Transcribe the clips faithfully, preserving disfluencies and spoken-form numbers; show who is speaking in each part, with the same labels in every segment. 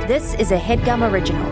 Speaker 1: This is a HeadGum original.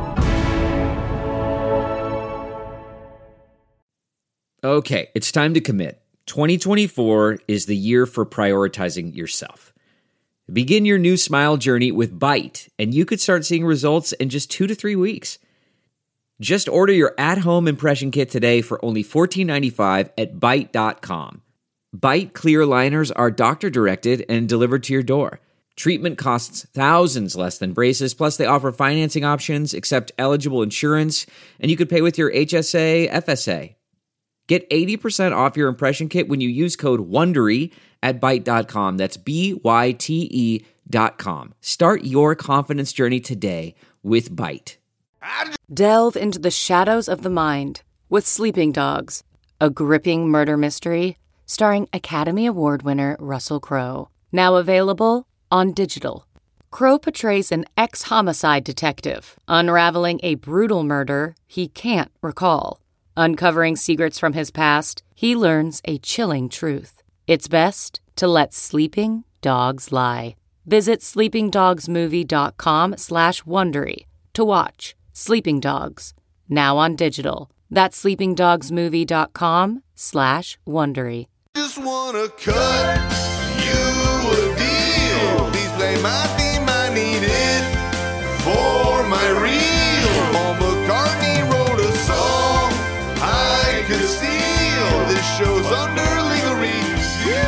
Speaker 2: Okay, it's time to commit. twenty twenty-four is the year for prioritizing yourself. Begin your new smile journey with Byte, and you could start seeing results in just two to three weeks. Just order your at-home impression kit today for only fourteen ninety-five at byte dot com. Byte clear liners are doctor-directed and delivered to your door. Treatment costs thousands less than braces, plus they offer financing options, accept eligible insurance, and you could pay with your H S A, F S A. Get eighty percent off your impression kit when you use code WONDERY at byte dot com. That's B Y T E dot com. Start your confidence journey today with Byte.
Speaker 3: Delve into the shadows of the mind with Sleeping Dogs, a gripping murder mystery starring Academy Award winner Russell Crowe. Now available on digital. Crowe portrays an ex-homicide detective unraveling a brutal murder he can't recall. Uncovering secrets from his past, he learns a chilling truth. It's best to let sleeping dogs lie. Visit sleepingdogsmovie.com slash Wondery to watch Sleeping Dogs, now on digital. That's sleepingdogsmovie.com slash Wondery.
Speaker 4: Just wanna cut you a deal. Please play my theme, I need it for my real. Paul McCartney wrote a song I could steal. This show's under legal review.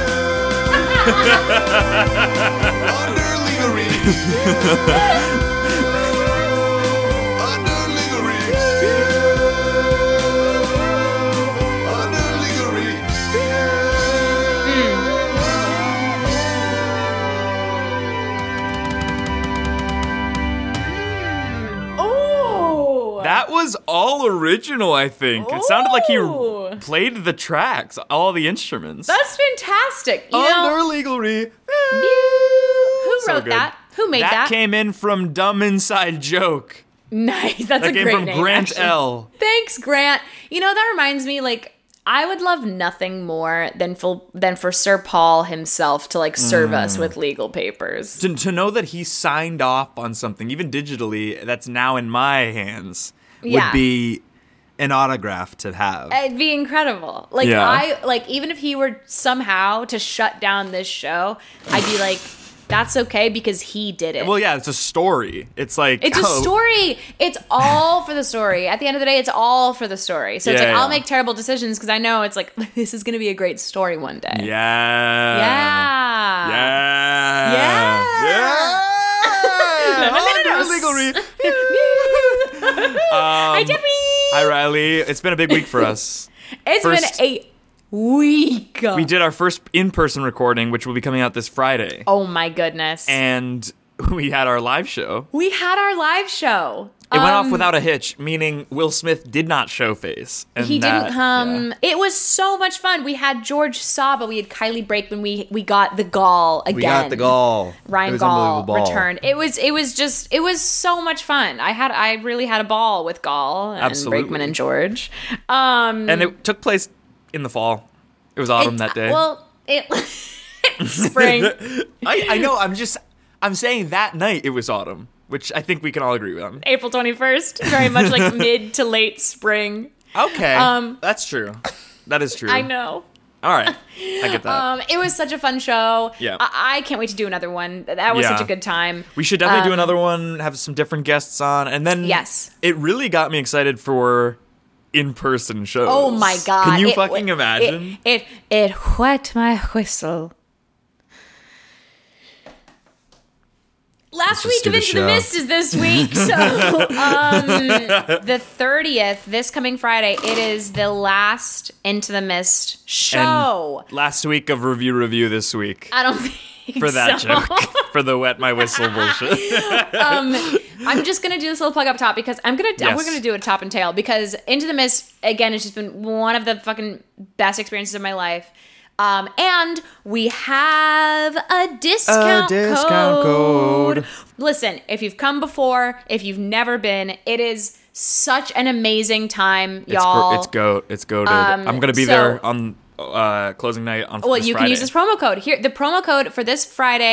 Speaker 4: Under legal review. Under legal review. Under legal review.
Speaker 5: Oh!
Speaker 6: That was all original, I think. It sounded like
Speaker 5: Ooh.
Speaker 6: he played the tracks, all the instruments.
Speaker 5: That's fantastic. You
Speaker 6: Under
Speaker 5: know,
Speaker 6: legal re.
Speaker 5: who
Speaker 6: So
Speaker 5: wrote
Speaker 6: good.
Speaker 5: that? Who made that?
Speaker 6: That came in from Dumb Inside Joke.
Speaker 5: Nice. That's
Speaker 6: That
Speaker 5: a
Speaker 6: came
Speaker 5: great
Speaker 6: from
Speaker 5: name,
Speaker 6: Grant
Speaker 5: actually.
Speaker 6: L.
Speaker 5: Thanks, Grant. You know, that reminds me, like, I would love nothing more than for, than for Sir Paul himself to, like, serve us with legal papers.
Speaker 6: To, to know that he signed off on something, even digitally, that's now in my hands,
Speaker 5: Yeah.
Speaker 6: would be an autograph to have.
Speaker 5: It'd be incredible. Like,
Speaker 6: Yeah.
Speaker 5: I, like, even if he were somehow to shut down this show, I'd be like, that's okay because he did it.
Speaker 6: Well, yeah, it's a story. It's like
Speaker 5: It's a
Speaker 6: oh,
Speaker 5: story. It's all for the story. At the end of the day, it's all for the story. So it's
Speaker 6: Yeah,
Speaker 5: like,
Speaker 6: yeah.
Speaker 5: I'll make terrible decisions because I know it's like, this is going to be a great story one day.
Speaker 6: Yeah.
Speaker 5: Yeah.
Speaker 6: Yeah.
Speaker 5: Yeah.
Speaker 6: Yeah. Under legal re-
Speaker 5: Hi,
Speaker 6: Um,
Speaker 5: Jeffy.
Speaker 6: Hi, Riley. It's been a big week for us.
Speaker 5: It's
Speaker 6: First-
Speaker 5: been a week.
Speaker 6: We did our first in-person recording, which will be coming out this Friday.
Speaker 5: Oh my goodness.
Speaker 6: And we had our live show.
Speaker 5: we had our live show.
Speaker 6: It went
Speaker 5: Um,
Speaker 6: off without a hitch, meaning Will Smith did not show face. And
Speaker 5: He
Speaker 6: that-
Speaker 5: didn't come.
Speaker 6: yeah.
Speaker 5: It was so much fun. We had George Saba. We had Kylie Brakeman. We we got the Gall again.
Speaker 6: We got the gall. It
Speaker 5: Ryan
Speaker 6: was
Speaker 5: Gall
Speaker 6: unbelievable.
Speaker 5: returned. It was it was just it was so much fun. I had I really had a ball with Gall and
Speaker 6: Absolutely.
Speaker 5: Brakeman and George. Um,
Speaker 6: And it took place in the fall. It was autumn
Speaker 5: it-
Speaker 6: that day.
Speaker 5: Well, it spring.
Speaker 6: I, I know. I'm just. I'm saying that night it was autumn, which I think we can all agree on.
Speaker 5: April twenty-first, very much like mid to late spring.
Speaker 6: Okay,
Speaker 5: Um,
Speaker 6: that's true. That is true.
Speaker 5: I know.
Speaker 6: All right, I get that.
Speaker 5: Um, it was such a fun show.
Speaker 6: Yeah.
Speaker 5: I, I can't wait to do another one. That was
Speaker 6: Yeah.
Speaker 5: such a good time.
Speaker 6: We should definitely do
Speaker 5: um,
Speaker 6: another one. Have some different guests on, and then
Speaker 5: Yes.
Speaker 6: it really got me excited for in-person shows.
Speaker 5: Oh my god!
Speaker 6: Can you
Speaker 5: It-
Speaker 6: fucking
Speaker 5: it-
Speaker 6: imagine?
Speaker 5: It, it it wet my whistle. Last
Speaker 6: Let's
Speaker 5: week
Speaker 6: just do
Speaker 5: of
Speaker 6: the
Speaker 5: Into the
Speaker 6: show.
Speaker 5: Mist is this week, so um, the thirtieth, this coming Friday, it is the last Into the Mist show.
Speaker 6: And last week of review review this week
Speaker 5: I don't think
Speaker 6: for that
Speaker 5: so.
Speaker 6: joke for the wet my whistle bullshit.
Speaker 5: um, I'm just gonna do this little plug up top because I'm gonna
Speaker 6: Yes.
Speaker 5: we're gonna do it top and tail because Into the Mist again has just been one of the fucking best experiences of my life. Um, and we have a discount,
Speaker 6: discount code.
Speaker 5: Listen, if you've come before, if you've never been, it is such an amazing time,
Speaker 6: It's,
Speaker 5: y'all.
Speaker 6: gr- it's goat. It's goated.
Speaker 5: Um,
Speaker 6: I'm gonna be
Speaker 5: so-
Speaker 6: there on uh, closing night on
Speaker 5: Well,
Speaker 6: this
Speaker 5: you
Speaker 6: Friday.
Speaker 5: can use this promo code here. The promo code for this Friday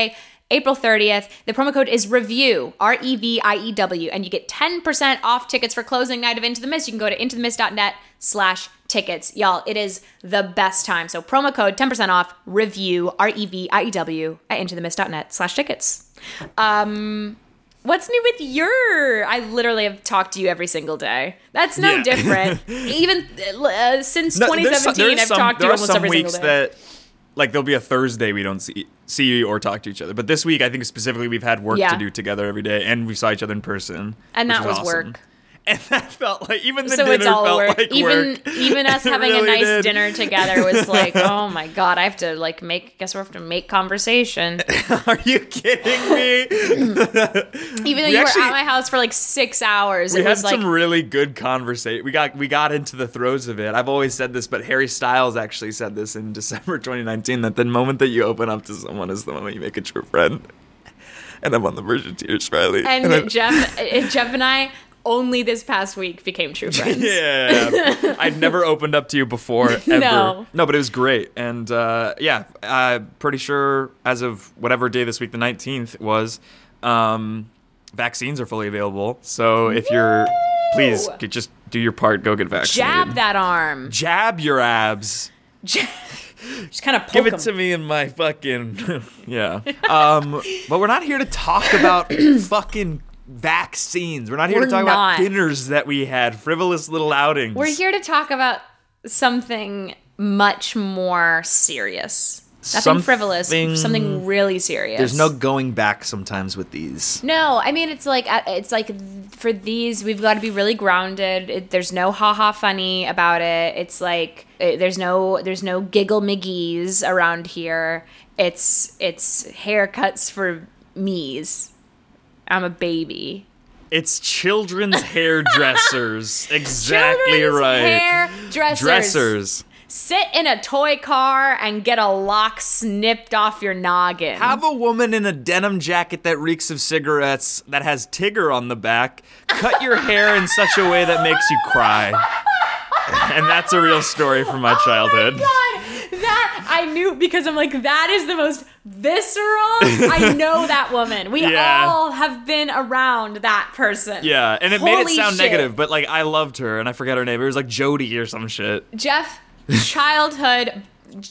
Speaker 5: April thirtieth. The promo code is REVIEW, R E V I E W, and you get ten percent off tickets for closing night of Into the Mist. You can go to intothemist.net slash tickets. Y'all, it is the best time. So promo code ten percent off, REVIEW, R E V I E W, at intothemist.net slash tickets. Um... What's new with your? I literally have talked to you every single day. That's no
Speaker 6: Yeah.
Speaker 5: different. Even uh, since
Speaker 6: No,
Speaker 5: twenty
Speaker 6: there's some-
Speaker 5: seventeen,
Speaker 6: there's
Speaker 5: I've
Speaker 6: some-
Speaker 5: talked to
Speaker 6: there
Speaker 5: you
Speaker 6: are
Speaker 5: almost
Speaker 6: some
Speaker 5: every
Speaker 6: weeks
Speaker 5: single day.
Speaker 6: that, like, there'll be a Thursday we don't see see or talk to each other. But this week, I think specifically, we've had work
Speaker 5: Yeah.
Speaker 6: to do together every day, and we saw each other in person,
Speaker 5: And
Speaker 6: which
Speaker 5: that was
Speaker 6: awesome.
Speaker 5: work.
Speaker 6: And that felt like even the
Speaker 5: So
Speaker 6: dinner
Speaker 5: it's all
Speaker 6: felt
Speaker 5: work.
Speaker 6: like
Speaker 5: even
Speaker 6: work.
Speaker 5: even us
Speaker 6: It
Speaker 5: having
Speaker 6: really
Speaker 5: a nice
Speaker 6: did.
Speaker 5: dinner together was like, oh my god, I have to like make. Guess we have to make conversation.
Speaker 6: Are you kidding me?
Speaker 5: Even though
Speaker 6: We
Speaker 5: you
Speaker 6: actually-
Speaker 5: were at my house for like six hours,
Speaker 6: We
Speaker 5: it
Speaker 6: had
Speaker 5: was like
Speaker 6: some really good conversation. We got we got into the throes of it. I've always said this, but Harry Styles actually said this in December twenty nineteen, that the moment that you open up to someone is the moment you make a true friend. And I'm on the verge of tears, Riley.
Speaker 5: and
Speaker 6: then-
Speaker 5: Jeff, uh, Jeff and I only this past week became true friends.
Speaker 6: Yeah, I'd never opened up to you before ever.
Speaker 5: No.
Speaker 6: no, but it was great, and uh, yeah, I'm pretty sure as of whatever day this week, the nineteenth was, um, vaccines are fully available. So if you're, please get, just do your part, go get vaccinated.
Speaker 5: Jab that arm.
Speaker 6: Jab your abs.
Speaker 5: Just kind of poke
Speaker 6: Give it
Speaker 5: him.
Speaker 6: to me in my fucking yeah. Um, but we're not here to talk about fucking vaccines. We're not here
Speaker 5: We're
Speaker 6: to talk
Speaker 5: not.
Speaker 6: about dinners that we had, frivolous little outings.
Speaker 5: We're here to talk about something much more serious. Nothing frivolous,
Speaker 6: Something-
Speaker 5: something really serious.
Speaker 6: There's no going back sometimes with these.
Speaker 5: No, I mean it's like uh, it's like for these we've got to be really grounded. It, there's no haha funny about it. It's like it, there's no there's no giggle miggies around here. It's it's haircuts for me's. I'm a baby.
Speaker 6: It's children's hairdressers. Exactly
Speaker 5: Children's
Speaker 6: right.
Speaker 5: hairdressers.
Speaker 6: Dressers.
Speaker 5: Sit in a toy car and get a lock snipped off your noggin.
Speaker 6: Have a woman in a denim jacket that reeks of cigarettes that has Tigger on the back cut your hair in such a way that makes you cry. And that's a real story from my childhood.
Speaker 5: God, that I knew because I'm like, that is the most visceral. I know that woman. We
Speaker 6: Yeah.
Speaker 5: all have been around that person.
Speaker 6: Yeah, and it made it
Speaker 5: Holy
Speaker 6: sound
Speaker 5: shit.
Speaker 6: negative, but like I loved her, and I forget her name. It was like Jody or some shit.
Speaker 5: Jeff, childhood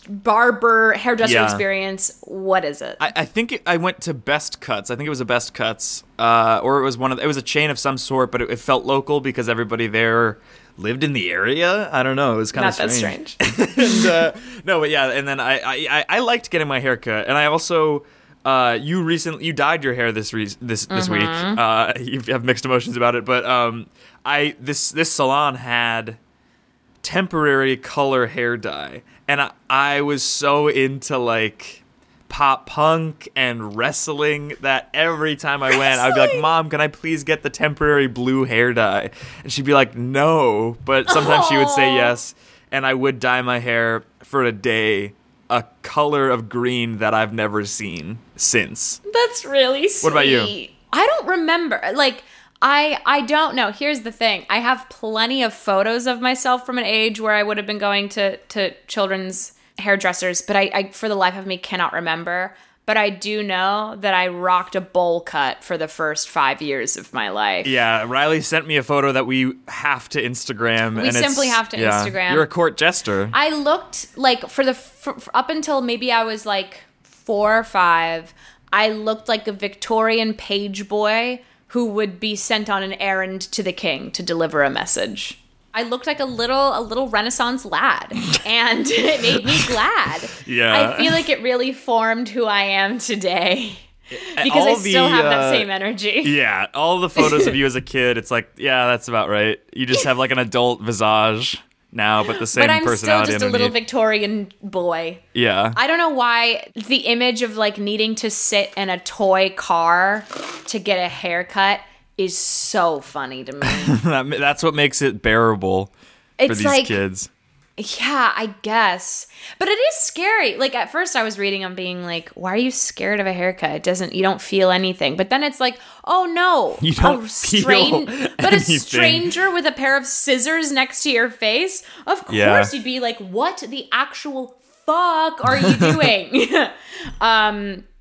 Speaker 5: barber hairdresser
Speaker 6: Yeah.
Speaker 5: experience. What is it?
Speaker 6: I, I think it, I went to Best Cuts. I think it was a Best Cuts, uh, or it was one of. It was a chain of some sort, but it, it felt local because everybody there lived in the area. I don't know. It was kind
Speaker 5: Not
Speaker 6: of
Speaker 5: that
Speaker 6: strange.
Speaker 5: strange.
Speaker 6: and, uh, no, but yeah, and then I, I I I liked getting my hair cut, and I also. Uh, you recently you dyed your hair this re- this this week. Uh, you have mixed emotions about it, but um, I this this salon had temporary color hair dye, and I, I was so into like pop punk and wrestling that every time I went, I'd be like, "Mom, can I please get the temporary blue hair dye?" And she'd be like, "No," but sometimes she would say
Speaker 5: Aw.
Speaker 6: yes, and I would dye my hair for a day a color of green that I've never seen since.
Speaker 5: That's really sweet.
Speaker 6: What about you?
Speaker 5: I don't remember. Like, I I don't know. Here's the thing. I have plenty of photos of myself from an age where I would have been going to, to children's hairdressers, but I, I, for the life of me, cannot remember. But I do know that I rocked a bowl cut for the first five years of my life.
Speaker 6: Yeah, Riley sent me a photo that we have to Instagram.
Speaker 5: We
Speaker 6: and it's-
Speaker 5: simply have to
Speaker 6: yeah,
Speaker 5: Instagram.
Speaker 6: You're a court jester.
Speaker 5: I looked like for the for, for up until maybe I was like four or five, I looked like a Victorian page boy who would be sent on an errand to the king to deliver a message. I looked like a little a little Renaissance lad, and it made me glad.
Speaker 6: Yeah.
Speaker 5: I feel like it really formed who I am today because
Speaker 6: All
Speaker 5: I
Speaker 6: the,
Speaker 5: still have
Speaker 6: uh,
Speaker 5: that same energy.
Speaker 6: Yeah, all the photos of you as a kid, it's like, yeah, that's about right. You just have like an adult visage now, but the same
Speaker 5: But I'm still
Speaker 6: personality
Speaker 5: just a little
Speaker 6: underneath.
Speaker 5: Victorian boy.
Speaker 6: Yeah.
Speaker 5: I don't know why the image of like needing to sit in a toy car to get a haircut is so funny to me.
Speaker 6: That- that's what makes it bearable for
Speaker 5: It's
Speaker 6: these
Speaker 5: like,
Speaker 6: kids.
Speaker 5: yeah, I guess. But it is scary. Like at first I was reading on being like, why are you scared of a haircut? It doesn't, you don't feel anything. But then it's like, oh no.
Speaker 6: You don't
Speaker 5: a
Speaker 6: feel
Speaker 5: But a
Speaker 6: anything.
Speaker 5: stranger with a pair of scissors next to your face, of course
Speaker 6: Yeah.
Speaker 5: you'd be like, what the actual fuck are you doing? um,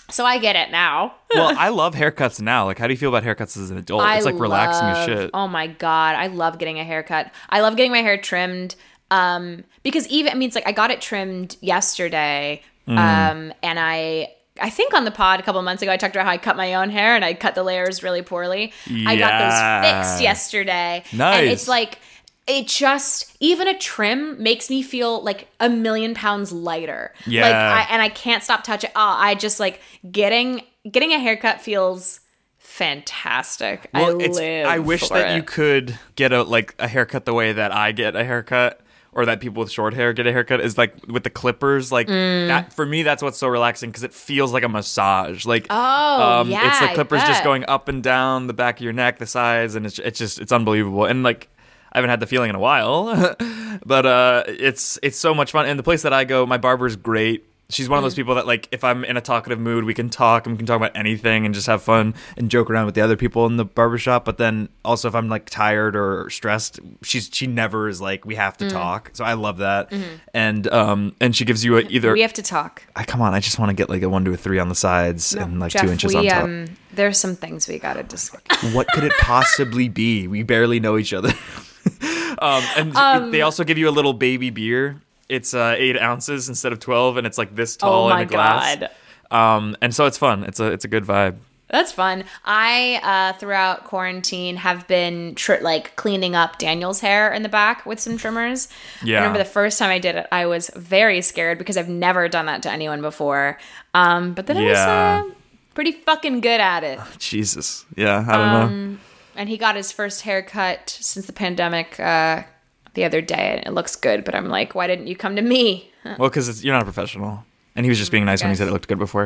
Speaker 5: So I get it now.
Speaker 6: Well, I love haircuts now. Like, how do you feel about haircuts as an adult?
Speaker 5: I
Speaker 6: It's like relaxing as
Speaker 5: love-
Speaker 6: shit.
Speaker 5: Oh my God. I love getting a haircut. I love getting my hair trimmed. Um, because even, I mean, it's like I got it trimmed yesterday.
Speaker 6: Mm.
Speaker 5: Um, and I, I think on the pod a couple of months ago, I talked about how I cut my own hair and I cut the layers really poorly. I got those
Speaker 6: Yeah.
Speaker 5: fixed yesterday.
Speaker 6: Nice.
Speaker 5: And it's like, it just, even a trim makes me feel like a million pounds lighter.
Speaker 6: Yeah.
Speaker 5: Like, I, and I can't stop touching. Oh, I just like getting, getting a haircut feels fantastic.
Speaker 6: Well,
Speaker 5: I
Speaker 6: it's,
Speaker 5: live
Speaker 6: I wish
Speaker 5: for
Speaker 6: that
Speaker 5: it.
Speaker 6: you could get a like a haircut the way that I get a haircut, or that people with short hair get a haircut, is like with the clippers. Like
Speaker 5: Mm.
Speaker 6: that, for me, that's what's so relaxing because it feels like a massage. Like
Speaker 5: Oh,
Speaker 6: um,
Speaker 5: yeah,
Speaker 6: it's the
Speaker 5: I
Speaker 6: clippers just
Speaker 5: bet.
Speaker 6: going up and down the back of your neck, the sides, and it's it's just it's unbelievable. And like I haven't had the feeling in a while, but uh, it's it's so much fun. And the place that I go, my barber's great. She's one of
Speaker 5: Mm.
Speaker 6: those people that, like, if I'm in a talkative mood, we can talk and we can talk about anything and just have fun and joke around with the other people in the barbershop. But then also if I'm like tired or stressed, she's she never is like, we have to
Speaker 5: Mm.
Speaker 6: talk. So I love that. And um and she gives you a, either
Speaker 5: Mm-hmm. We have to talk.
Speaker 6: I come on, I just want to get like a one to a three on the sides and like
Speaker 5: Jeff,
Speaker 6: two inches
Speaker 5: we,
Speaker 6: on top.
Speaker 5: Um, there's some things we gotta discuss.
Speaker 6: What could it possibly be? We barely know each other. um, and they also give you a little baby beer. It's uh, eight ounces instead of twelve, and it's like this tall
Speaker 5: Oh
Speaker 6: in
Speaker 5: my
Speaker 6: a glass.
Speaker 5: God.
Speaker 6: Um, and so it's fun. It's a it's a good vibe.
Speaker 5: That's fun. I, uh, throughout quarantine, have been tr- like cleaning up Daniel's hair in the back with some trimmers.
Speaker 6: Yeah.
Speaker 5: I remember the first time I did it, I was very scared because I've never done that to anyone before. Um, but then I was
Speaker 6: Yeah.
Speaker 5: uh, pretty fucking good at it.
Speaker 6: Jesus. Yeah, I don't
Speaker 5: Um,
Speaker 6: know.
Speaker 5: And he got his first haircut since the pandemic uh, the other day, and it looks good. But I'm like, why didn't you come to me?
Speaker 6: Well, because you're not a professional. And he was just being nice when he
Speaker 5: Guess.
Speaker 6: said it looked good before.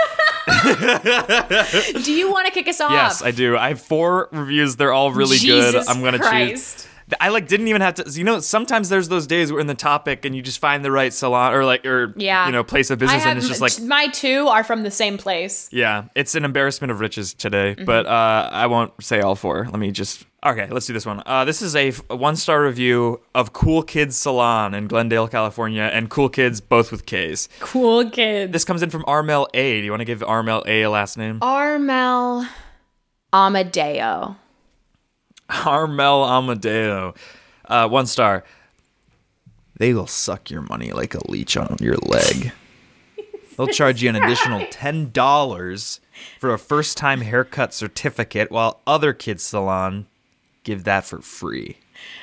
Speaker 5: Do you want to kick us off?
Speaker 6: Yes, I do. I have four reviews. They're all really
Speaker 5: Jesus
Speaker 6: good. I'm gonna
Speaker 5: Christ.
Speaker 6: choose. I like didn't even have to. You know, sometimes there's those days where in the topic and you just find the right salon or like or
Speaker 5: Yeah.
Speaker 6: you know place of
Speaker 5: I
Speaker 6: business
Speaker 5: have
Speaker 6: and it's just like
Speaker 5: my two are from the same place.
Speaker 6: yeah, it's an embarrassment of riches today.
Speaker 5: Mm-hmm.
Speaker 6: But uh, I won't say all four. Let me just. Okay, let's do this one. Uh, this is a, f- a one-star review of Cool Kids Salon in Glendale, California, and Cool Kids both with K's.
Speaker 5: Cool kids.
Speaker 6: This comes in from Armel A. Do you want to give Armel A a last name?
Speaker 5: Armel Amadeo.
Speaker 6: Armel Amadeo. Uh, one star. They will suck your money like a leech on your leg. They'll charge you an additional ten dollars for a first-time haircut certificate, while other kids' salon give that for free.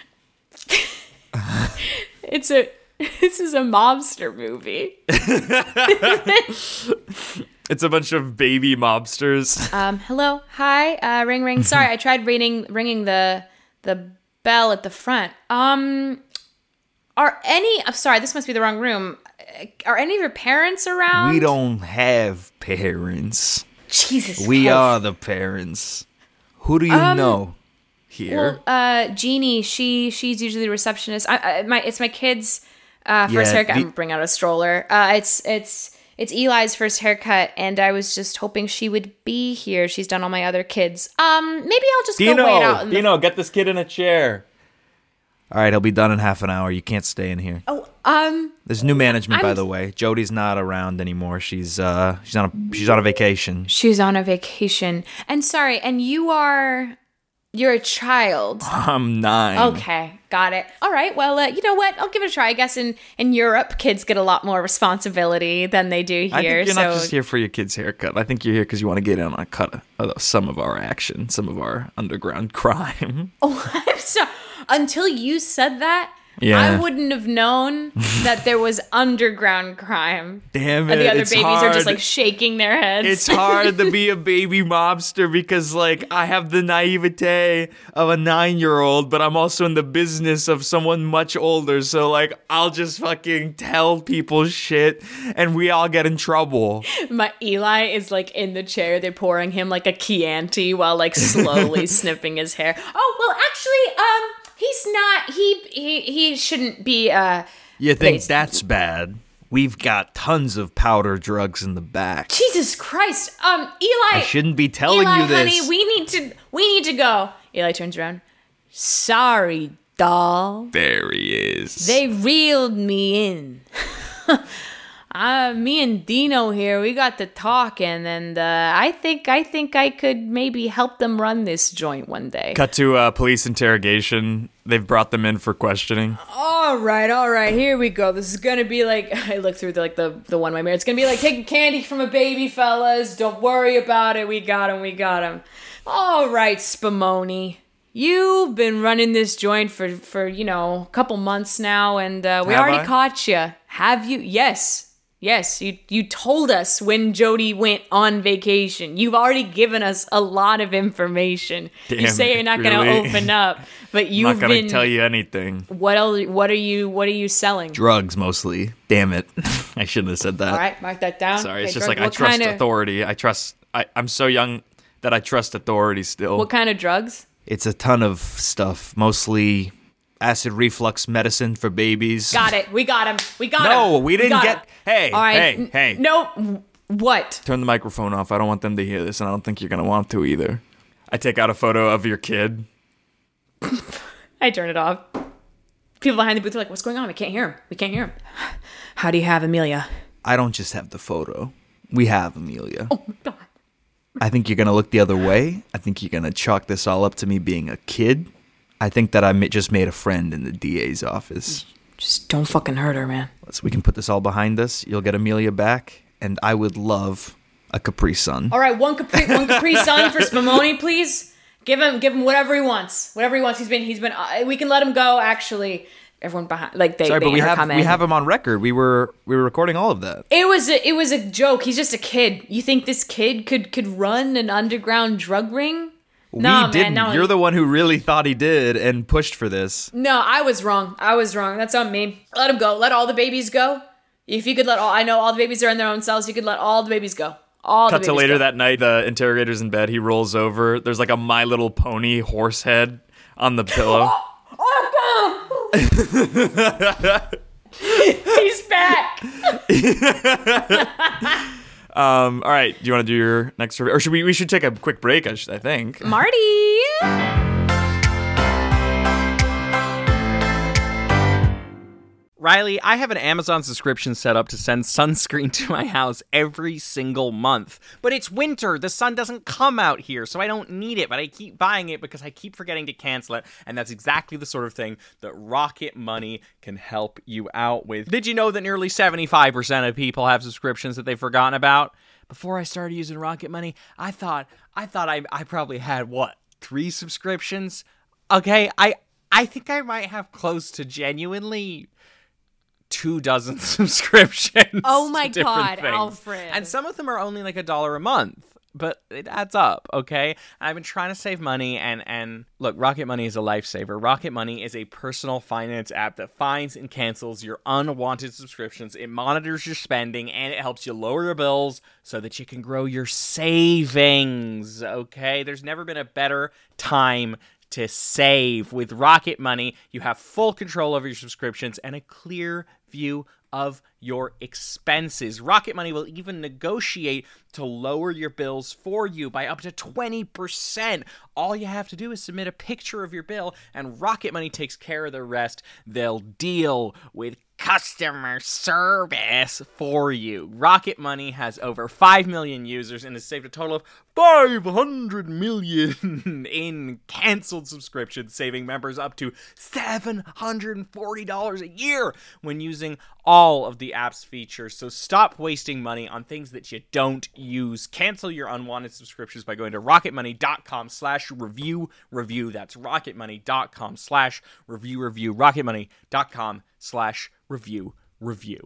Speaker 5: It's a this is a mobster movie.
Speaker 6: It's a bunch of baby mobsters.
Speaker 5: Um, hello, hi, uh, ring ring. Sorry, I tried ringing ringing the the bell at the front. Um, are any? I'm sorry, this must be the wrong room. Are any of your parents around?
Speaker 6: We don't have parents.
Speaker 5: Jesus.
Speaker 6: We
Speaker 5: Christ.
Speaker 6: are the parents. Who do you know here?
Speaker 5: Well, uh, Jeannie, she she's usually the receptionist. I, I, my it's my kid's uh, first
Speaker 6: Yeah,
Speaker 5: haircut.
Speaker 6: the-
Speaker 5: I'm gonna bring out a stroller. Uh, it's it's it's Eli's first haircut, and I was just hoping she would be here. She's done all my other kids. Um, maybe I'll just go wait out. In the-
Speaker 6: Dino, get this kid in a chair. All right, he'll be done in half an hour. You can't stay in here.
Speaker 5: oh, um,
Speaker 6: There's new management, by
Speaker 5: I'm-
Speaker 6: the way. Jody's not around anymore. She's uh, she's on a she's on a vacation.
Speaker 5: she's on a vacation. And sorry, and you are you're a child.
Speaker 6: I'm nine.
Speaker 5: Okay, got it. All right. Well, uh, you know what? I'll give it a try. I guess in, in Europe, kids get a lot more responsibility than they do here.
Speaker 6: I think you're
Speaker 5: so
Speaker 6: not just here for your kid's haircut. I think you're here because you want to get in on a cut of some of our action, some of our underground crime.
Speaker 5: Oh, I'm sorry. Until you said that,
Speaker 6: Yeah.
Speaker 5: I wouldn't have known that there was underground crime.
Speaker 6: Damn it!
Speaker 5: And the other
Speaker 6: it's
Speaker 5: babies
Speaker 6: hard.
Speaker 5: are just like shaking their heads.
Speaker 6: It's hard to be a baby mobster because, like, I have the naivete of a nine-year-old, but I'm also in the business of someone much older. So, like, I'll just fucking tell people shit, and we all get in trouble.
Speaker 5: My Eli is like in the chair. They're pouring him like a Chianti while like slowly snipping his hair. Oh well, actually, um, he's not. He he he shouldn't be. Uh,
Speaker 6: You think
Speaker 5: Please.
Speaker 6: that's bad? We've got tons of powder drugs in the back.
Speaker 5: Jesus Christ. Um, Eli.
Speaker 6: I shouldn't be telling
Speaker 5: Eli,
Speaker 6: you this.
Speaker 5: honey, we need to. We need to go. Eli turns around. Sorry, doll.
Speaker 6: There he is.
Speaker 5: They reeled me in. Uh, me and Dino here, we got to talking, and uh, I think I think I could maybe help them run this joint one day.
Speaker 6: Cut to uh, police interrogation. They've brought them in for questioning.
Speaker 5: All right, all right, here we go. This is gonna be like, I look through the, like the the one way mirror. It's gonna be like taking candy from a baby, fellas. Don't worry about it. We got him. We got him. All right, Spumoni. You've been running this joint for, for you know, a couple months now, and uh, we
Speaker 6: Have
Speaker 5: already
Speaker 6: I?
Speaker 5: caught you. Have you? Yes. Yes, you you told us when Jody went on vacation. You've already given us a lot of information.
Speaker 6: Damn
Speaker 5: you say
Speaker 6: it,
Speaker 5: you're not
Speaker 6: really?
Speaker 5: going to open up, but
Speaker 6: I'm
Speaker 5: you've
Speaker 6: not gonna
Speaker 5: been.
Speaker 6: tell you anything.
Speaker 5: What else? What are you? What are you selling?
Speaker 6: Drugs mostly. Damn it. I shouldn't have said that.
Speaker 5: All right, mark that down.
Speaker 6: Sorry, it's
Speaker 5: Okay,
Speaker 6: just
Speaker 5: drug-
Speaker 6: like I
Speaker 5: what
Speaker 6: trust
Speaker 5: kinda-
Speaker 6: authority. I trust. I, I'm so young that I trust authority still.
Speaker 5: What kind of drugs?
Speaker 6: It's a ton of stuff, mostly acid reflux medicine for babies.
Speaker 5: Got it. We got him. We got him.
Speaker 6: No, we didn't
Speaker 5: got
Speaker 6: get-
Speaker 5: him.
Speaker 6: hey,
Speaker 5: All right.
Speaker 6: hey,
Speaker 5: n-
Speaker 6: hey.
Speaker 5: No. What?
Speaker 6: Turn the microphone off. I don't want them to hear this, and I don't think you're gonna want to either. I take out a photo of your kid.
Speaker 5: I turn it off. People behind the booth are like, "What's going on? We can't hear him. We can't hear him." How do you have Amelia?
Speaker 6: I don't just have the photo. We have Amelia.
Speaker 5: Oh my god.
Speaker 6: I think you're gonna look the other way. I think you're gonna chalk this all up to me being a kid. I think that I ma- just made a friend in the D A's office.
Speaker 5: Just don't fucking hurt her, man.
Speaker 6: So we can put this all behind us. You'll get Amelia back, and I would love a Capri Sun.
Speaker 5: All right, one Capri, one Capri Sun for Spumoni, please. Give him, give him whatever he wants. Whatever he wants. He's been, he's been. Uh, we can let him go. Actually, everyone behind, like they,
Speaker 6: Sorry,
Speaker 5: they
Speaker 6: but we have
Speaker 5: come in.
Speaker 6: we have him on record. We were we were recording all of that.
Speaker 5: It was a, it was a joke. He's just a kid. You think this kid could could run an underground drug ring? No,
Speaker 6: we didn't.
Speaker 5: man. No,
Speaker 6: You're the one who really thought he did and pushed for this.
Speaker 5: No, I was wrong. I was wrong. That's on me. Let him go. Let all the babies go. If you could let all, I know all the babies are in their own cells. You could let all the babies go. All
Speaker 6: Cut
Speaker 5: the
Speaker 6: to
Speaker 5: babies
Speaker 6: later
Speaker 5: go.
Speaker 6: that night, the interrogator's in bed. He rolls over. There's like a My Little Pony horse head on the pillow.
Speaker 5: He's back.
Speaker 6: Um, all right, do you want to do your next survey? Or should we, we should take a quick break, I, should, I think.
Speaker 5: Marty.
Speaker 7: Riley, I have an Amazon subscription set up to send sunscreen to my house every single month. But it's winter. The sun doesn't come out here, so I don't need it. But I keep buying it because I keep forgetting to cancel it. And that's exactly the sort of thing that Rocket Money can help you out with. Did you know that nearly seventy-five percent of people have subscriptions that they've forgotten about? Before I started using Rocket Money, I thought I thought I, I probably had, what, three subscriptions? Okay, I I think I might have close to genuinely two dozen subscriptions.
Speaker 5: Oh my
Speaker 7: to different
Speaker 5: God,
Speaker 7: things.
Speaker 5: Alfred.
Speaker 7: And some of them are only like a dollar a month, but it adds up, okay? I've been trying to save money, and, and look, Rocket Money is a lifesaver. Rocket Money is a personal finance app that finds and cancels your unwanted subscriptions. It monitors your spending, and it helps you lower your bills so that you can grow your savings, okay? There's never been a better time to save. With Rocket Money, you have full control over your subscriptions and a clear view of your expenses. Rocket Money will even negotiate to lower your bills for you by up to twenty percent. All you have to do is submit a picture of your bill, and Rocket Money takes care of the rest. They'll deal with customer service for you. Rocket Money has over five million users and has saved a total of five hundred million in canceled subscriptions, saving members up to seven hundred forty dollars a year when using all of the app's features. So stop wasting money on things that you don't use. Cancel your unwanted subscriptions by going to rocketmoney.com slash review review. That's rocketmoney.com slash review review. rocketmoney.com slash review review.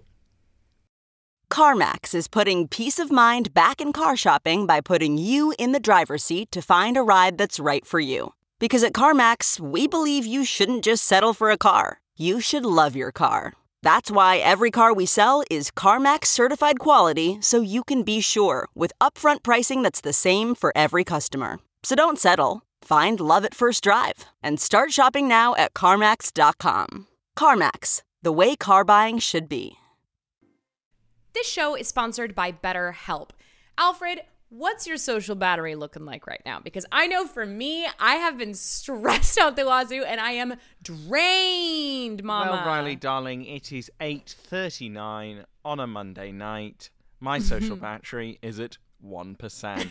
Speaker 8: CarMax is putting peace of mind back in car shopping by putting you in the driver's seat to find a ride that's right for you. Because at CarMax, we believe you shouldn't just settle for a car. You should love your car. That's why every car we sell is CarMax certified quality, so you can be sure with upfront pricing that's the same for every customer. So don't settle. Find love at first drive and start shopping now at CarMax dot com. CarMax, the way car buying should be.
Speaker 9: This show is sponsored by BetterHelp. Alfred,
Speaker 5: What's your social battery looking like right now? Because I know for me, I have been stressed out the wazoo and I am drained, mama.
Speaker 7: Well, Riley, darling, it is eight thirty-nine on a Monday night. My social battery is at one percent.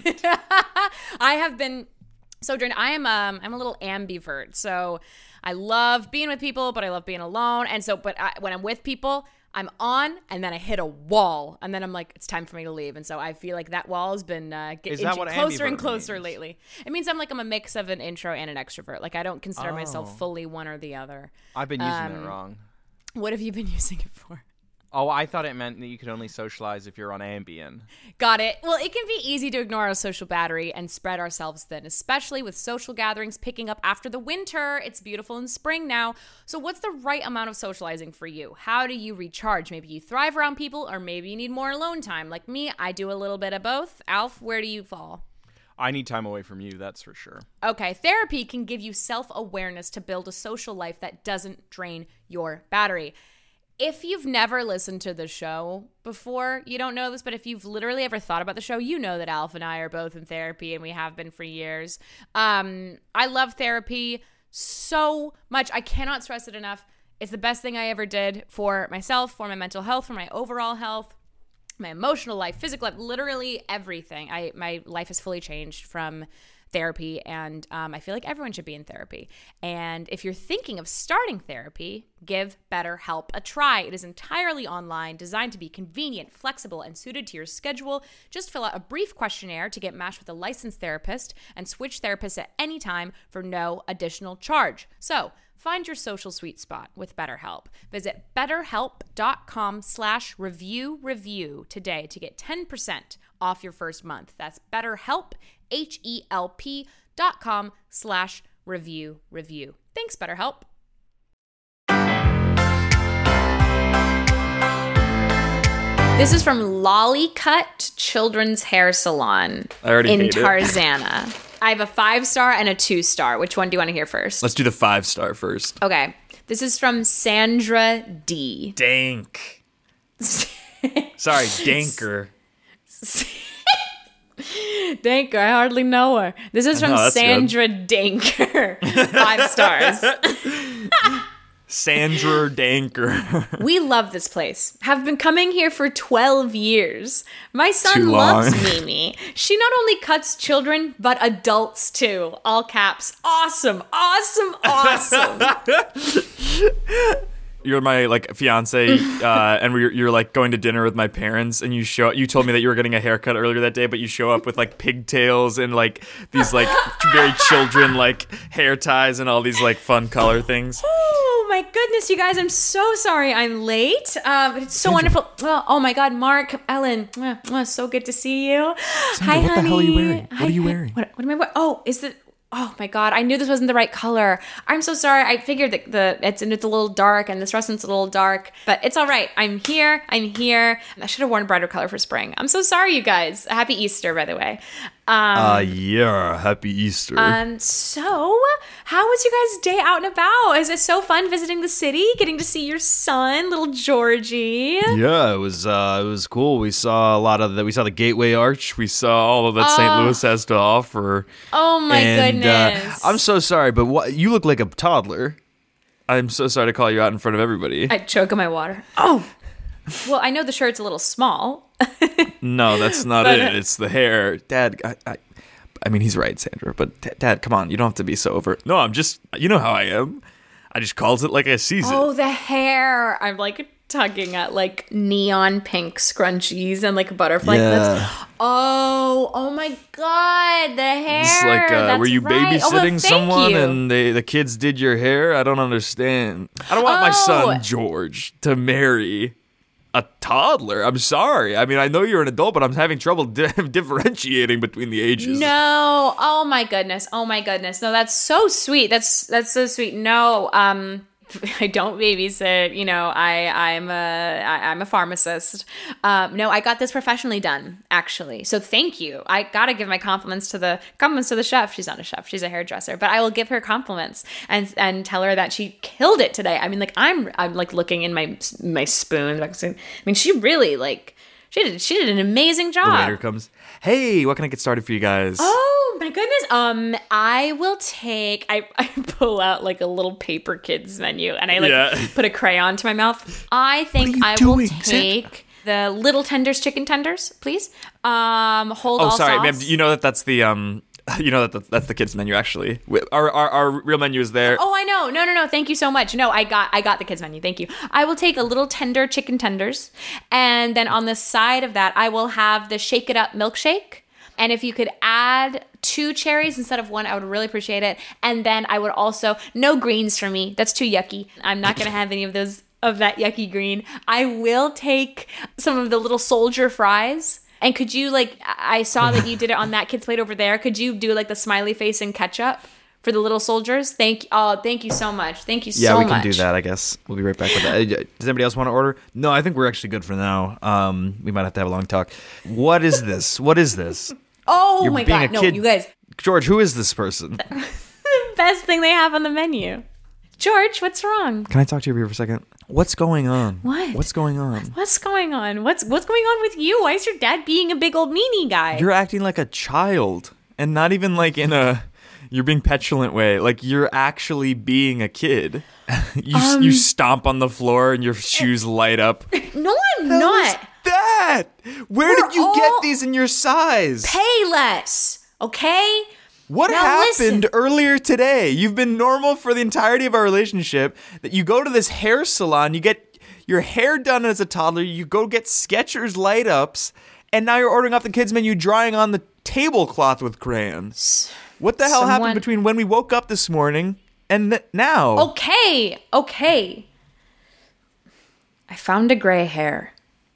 Speaker 5: I have been so drained. I am um I'm a little ambivert. So I love being with people, but I love being alone. And so, but I, when I'm with people, I'm on, and then I hit a wall, and then I'm like, it's time for me to leave. And so I feel like that wall has been uh, getting closer and closer
Speaker 7: means?
Speaker 5: lately. It means I'm like I'm a mix of an intro and an extrovert. Like I don't consider
Speaker 7: Oh.
Speaker 5: myself fully one or the other.
Speaker 7: I've been using
Speaker 5: Um,
Speaker 7: it wrong.
Speaker 5: What have you been using it for?
Speaker 7: Oh, I thought it meant that you could only socialize if you're on Ambien.
Speaker 5: Got it. Well, it can be easy to ignore our social battery and spread ourselves thin, especially with social gatherings picking up after the winter. It's beautiful in spring now. So what's the right amount of socializing for you? How do you recharge? Maybe you thrive around people, or maybe you need more alone time. Like me, I do a little bit of both. Alf, where do you fall?
Speaker 7: I need time away from you, that's for sure.
Speaker 5: Okay, therapy can give you self-awareness to build a social life that doesn't drain your battery. If you've never listened to the show before, you don't know this, but if you've literally ever thought about the show, you know that Alf and I are both in therapy, and we have been for years. Um, I love therapy so much. I cannot stress it enough. It's the best thing I ever did for myself, for my mental health, for my overall health, my emotional life, physical life, literally everything. I my life has fully changed from therapy, and um, I feel like everyone should be in therapy. And if you're thinking of starting therapy, give BetterHelp a try. It is entirely online, designed to be convenient, flexible, and suited to your schedule. Just fill out a brief questionnaire to get matched with a licensed therapist and switch therapists at any time for no additional charge. So find your social sweet spot with BetterHelp. Visit betterhelp.com slash review review today to get ten percent off your first month. That's BetterHelp, H-E-L-P dot com slash review review. Thanks, BetterHelp. This is from Lollycut Children's Hair Salon
Speaker 6: I already
Speaker 5: in
Speaker 6: hate it.
Speaker 5: Tarzana. I have a five star and a two star. Which one do you want to hear first?
Speaker 6: Let's do the five star first.
Speaker 5: Okay. This is from Sandra D.
Speaker 6: Dank. Sorry, Danker.
Speaker 5: Danker, I hardly know her. This is from
Speaker 6: know, that's
Speaker 5: Sandra Danker. Five stars.
Speaker 6: Sandra Danker.
Speaker 5: We love this place. Have been coming here for twelve years. My son
Speaker 6: Too
Speaker 5: loves
Speaker 6: long.
Speaker 5: Mimi. She not only cuts children, but adults too. All caps. Awesome, awesome, awesome.
Speaker 6: You're my like fiance, uh, and we're, you're like going to dinner with my parents, and you show. You told me that you were getting a haircut earlier that day, but you show up with like pigtails and like these like very children like hair ties and all these like fun color things.
Speaker 5: Oh my goodness, you guys! I'm so sorry I'm late. Um, it's so wonderful. Oh, oh my God, Mark, Ellen, mwah, mwah, so good to see you. Hi,
Speaker 6: what the
Speaker 5: honey.
Speaker 6: hell are you wearing? What
Speaker 5: Hi,
Speaker 6: are you
Speaker 5: hi.
Speaker 6: wearing?
Speaker 5: What, what am I wearing? Oh, is the Oh my God, I knew this wasn't the right color. I'm so sorry. I figured that the it's it's a little dark and this restaurant's a little dark, but it's all right. I'm here. I'm here. I should have worn a brighter color for spring. I'm so sorry, you guys. Happy Easter, by the way. Um,
Speaker 6: Uh, yeah, happy Easter.
Speaker 5: um, so how was you guys' day out and about? Is it so fun visiting the city, getting to see your son, little Georgie?
Speaker 6: yeah, it was uh, it was cool. We saw a lot of the we saw the Gateway Arch. We saw all of that Saint Louis has to offer.
Speaker 5: Oh my
Speaker 6: And, uh,
Speaker 5: goodness.
Speaker 6: I'm so sorry, but what you look like a toddler. I'm so sorry to call you out in front of everybody.
Speaker 5: I choke on my water. Oh. Well, I know the shirt's a little small.
Speaker 6: No, that's not
Speaker 5: But,
Speaker 6: it.
Speaker 5: uh,
Speaker 6: It's the hair. Dad, I, I, I mean, he's right, Sandra, but d- Dad, come on. You don't have to be so over. No, I'm just, you know how I am. I just calls it like I sees
Speaker 5: Oh,
Speaker 6: it.
Speaker 5: the hair. I'm like tugging at like neon pink scrunchies and like butterfly
Speaker 6: Yeah.
Speaker 5: clips. Oh, oh my God, the hair.
Speaker 6: It's like, uh,
Speaker 5: That's
Speaker 6: were you
Speaker 5: right. Oh, well,
Speaker 6: babysitting
Speaker 5: thank
Speaker 6: someone
Speaker 5: you.
Speaker 6: and they, the kids did your hair? I don't understand. I don't want my son,
Speaker 5: Oh.
Speaker 6: George, to marry a toddler. I'm sorry. I mean, I know you're an adult, but I'm having trouble di- differentiating between the ages.
Speaker 5: No. Oh my goodness. Oh my goodness. No, that's so sweet. That's that's so sweet. No, um I don't babysit. You know, I I'm a I, I'm a pharmacist. Um, no, I got this professionally done, actually. So thank you. I gotta give my compliments to the compliments to the chef. She's not a chef. She's a hairdresser, but I will give her compliments and and tell her that she killed it today. I mean, like I'm I'm like looking in my my spoon. I mean, she really like. She did she did an amazing job.
Speaker 6: The waiter comes. Hey, what can I get started for you guys?
Speaker 5: Oh my goodness. Um, I will take. I, I pull out like a little paper kids menu, and I like
Speaker 6: Yeah.
Speaker 5: put a crayon to my mouth. I think I
Speaker 6: doing,
Speaker 5: will take the little tenders, chicken tenders, please. Um, hold
Speaker 6: Oh,
Speaker 5: all
Speaker 6: sorry,
Speaker 5: sauce.
Speaker 6: ma'am. You know that that's the um. You know that that's, that's the kids menu actually. We- Our, our our real menu is there.
Speaker 5: Oh, I know. No, no, no. Thank you so much. No, I got I got the kids menu. Thank you. I will take a little tender chicken tenders, and then on the side of that, I will have the Shake It Up milkshake. And if you could add two cherries instead of one, I would really appreciate it. And then I would also no greens for me. That's too yucky. I'm not gonna have any of those of that yucky green. I will take some of the little soldier fries. And could you, like, I saw that you did it on that kid's plate over there. Could you do, like, the smiley face and ketchup for the little soldiers? Thank oh, thank you so much. Thank you
Speaker 6: yeah,
Speaker 5: so
Speaker 6: we
Speaker 5: much.
Speaker 6: can do that. I guess we'll be right back with that. Does anybody else want to order?
Speaker 9: No, I think we're actually good for now. Um, we might have to have a long talk. What is this? What is this?
Speaker 5: Oh,
Speaker 9: You're
Speaker 5: my
Speaker 9: being
Speaker 5: God.
Speaker 9: a
Speaker 5: No,
Speaker 9: kid.
Speaker 5: you guys,
Speaker 9: George, who is this person?
Speaker 5: the best thing they have on the menu. George, what's wrong?
Speaker 6: Can I talk to you here for a second? What's going on?
Speaker 5: What?
Speaker 6: What's going on?
Speaker 5: What's going on? What's what's going on with you? Why is your dad being a big old meanie guy?
Speaker 6: You're acting like a child, and not even like in a you're being petulant way. Like you're actually being a kid. you
Speaker 5: Um,
Speaker 6: you stomp on the floor and your shoes light up.
Speaker 5: no, I'm not.
Speaker 6: That? Where
Speaker 5: We're
Speaker 6: did you
Speaker 5: all-
Speaker 6: get these in your size?
Speaker 5: Pay less, okay?
Speaker 6: What
Speaker 5: Now
Speaker 6: happened
Speaker 5: listen.
Speaker 6: earlier today? You've been normal for the entirety of our relationship. That you go to this hair salon, you get your hair done as a toddler, you go get Skechers light ups, and now you're ordering off the kids menu, drawing on the tablecloth with crayons. What the hell
Speaker 5: Someone-
Speaker 6: happened between when we woke up this morning and th- now?
Speaker 5: Okay, okay. I found a gray hair.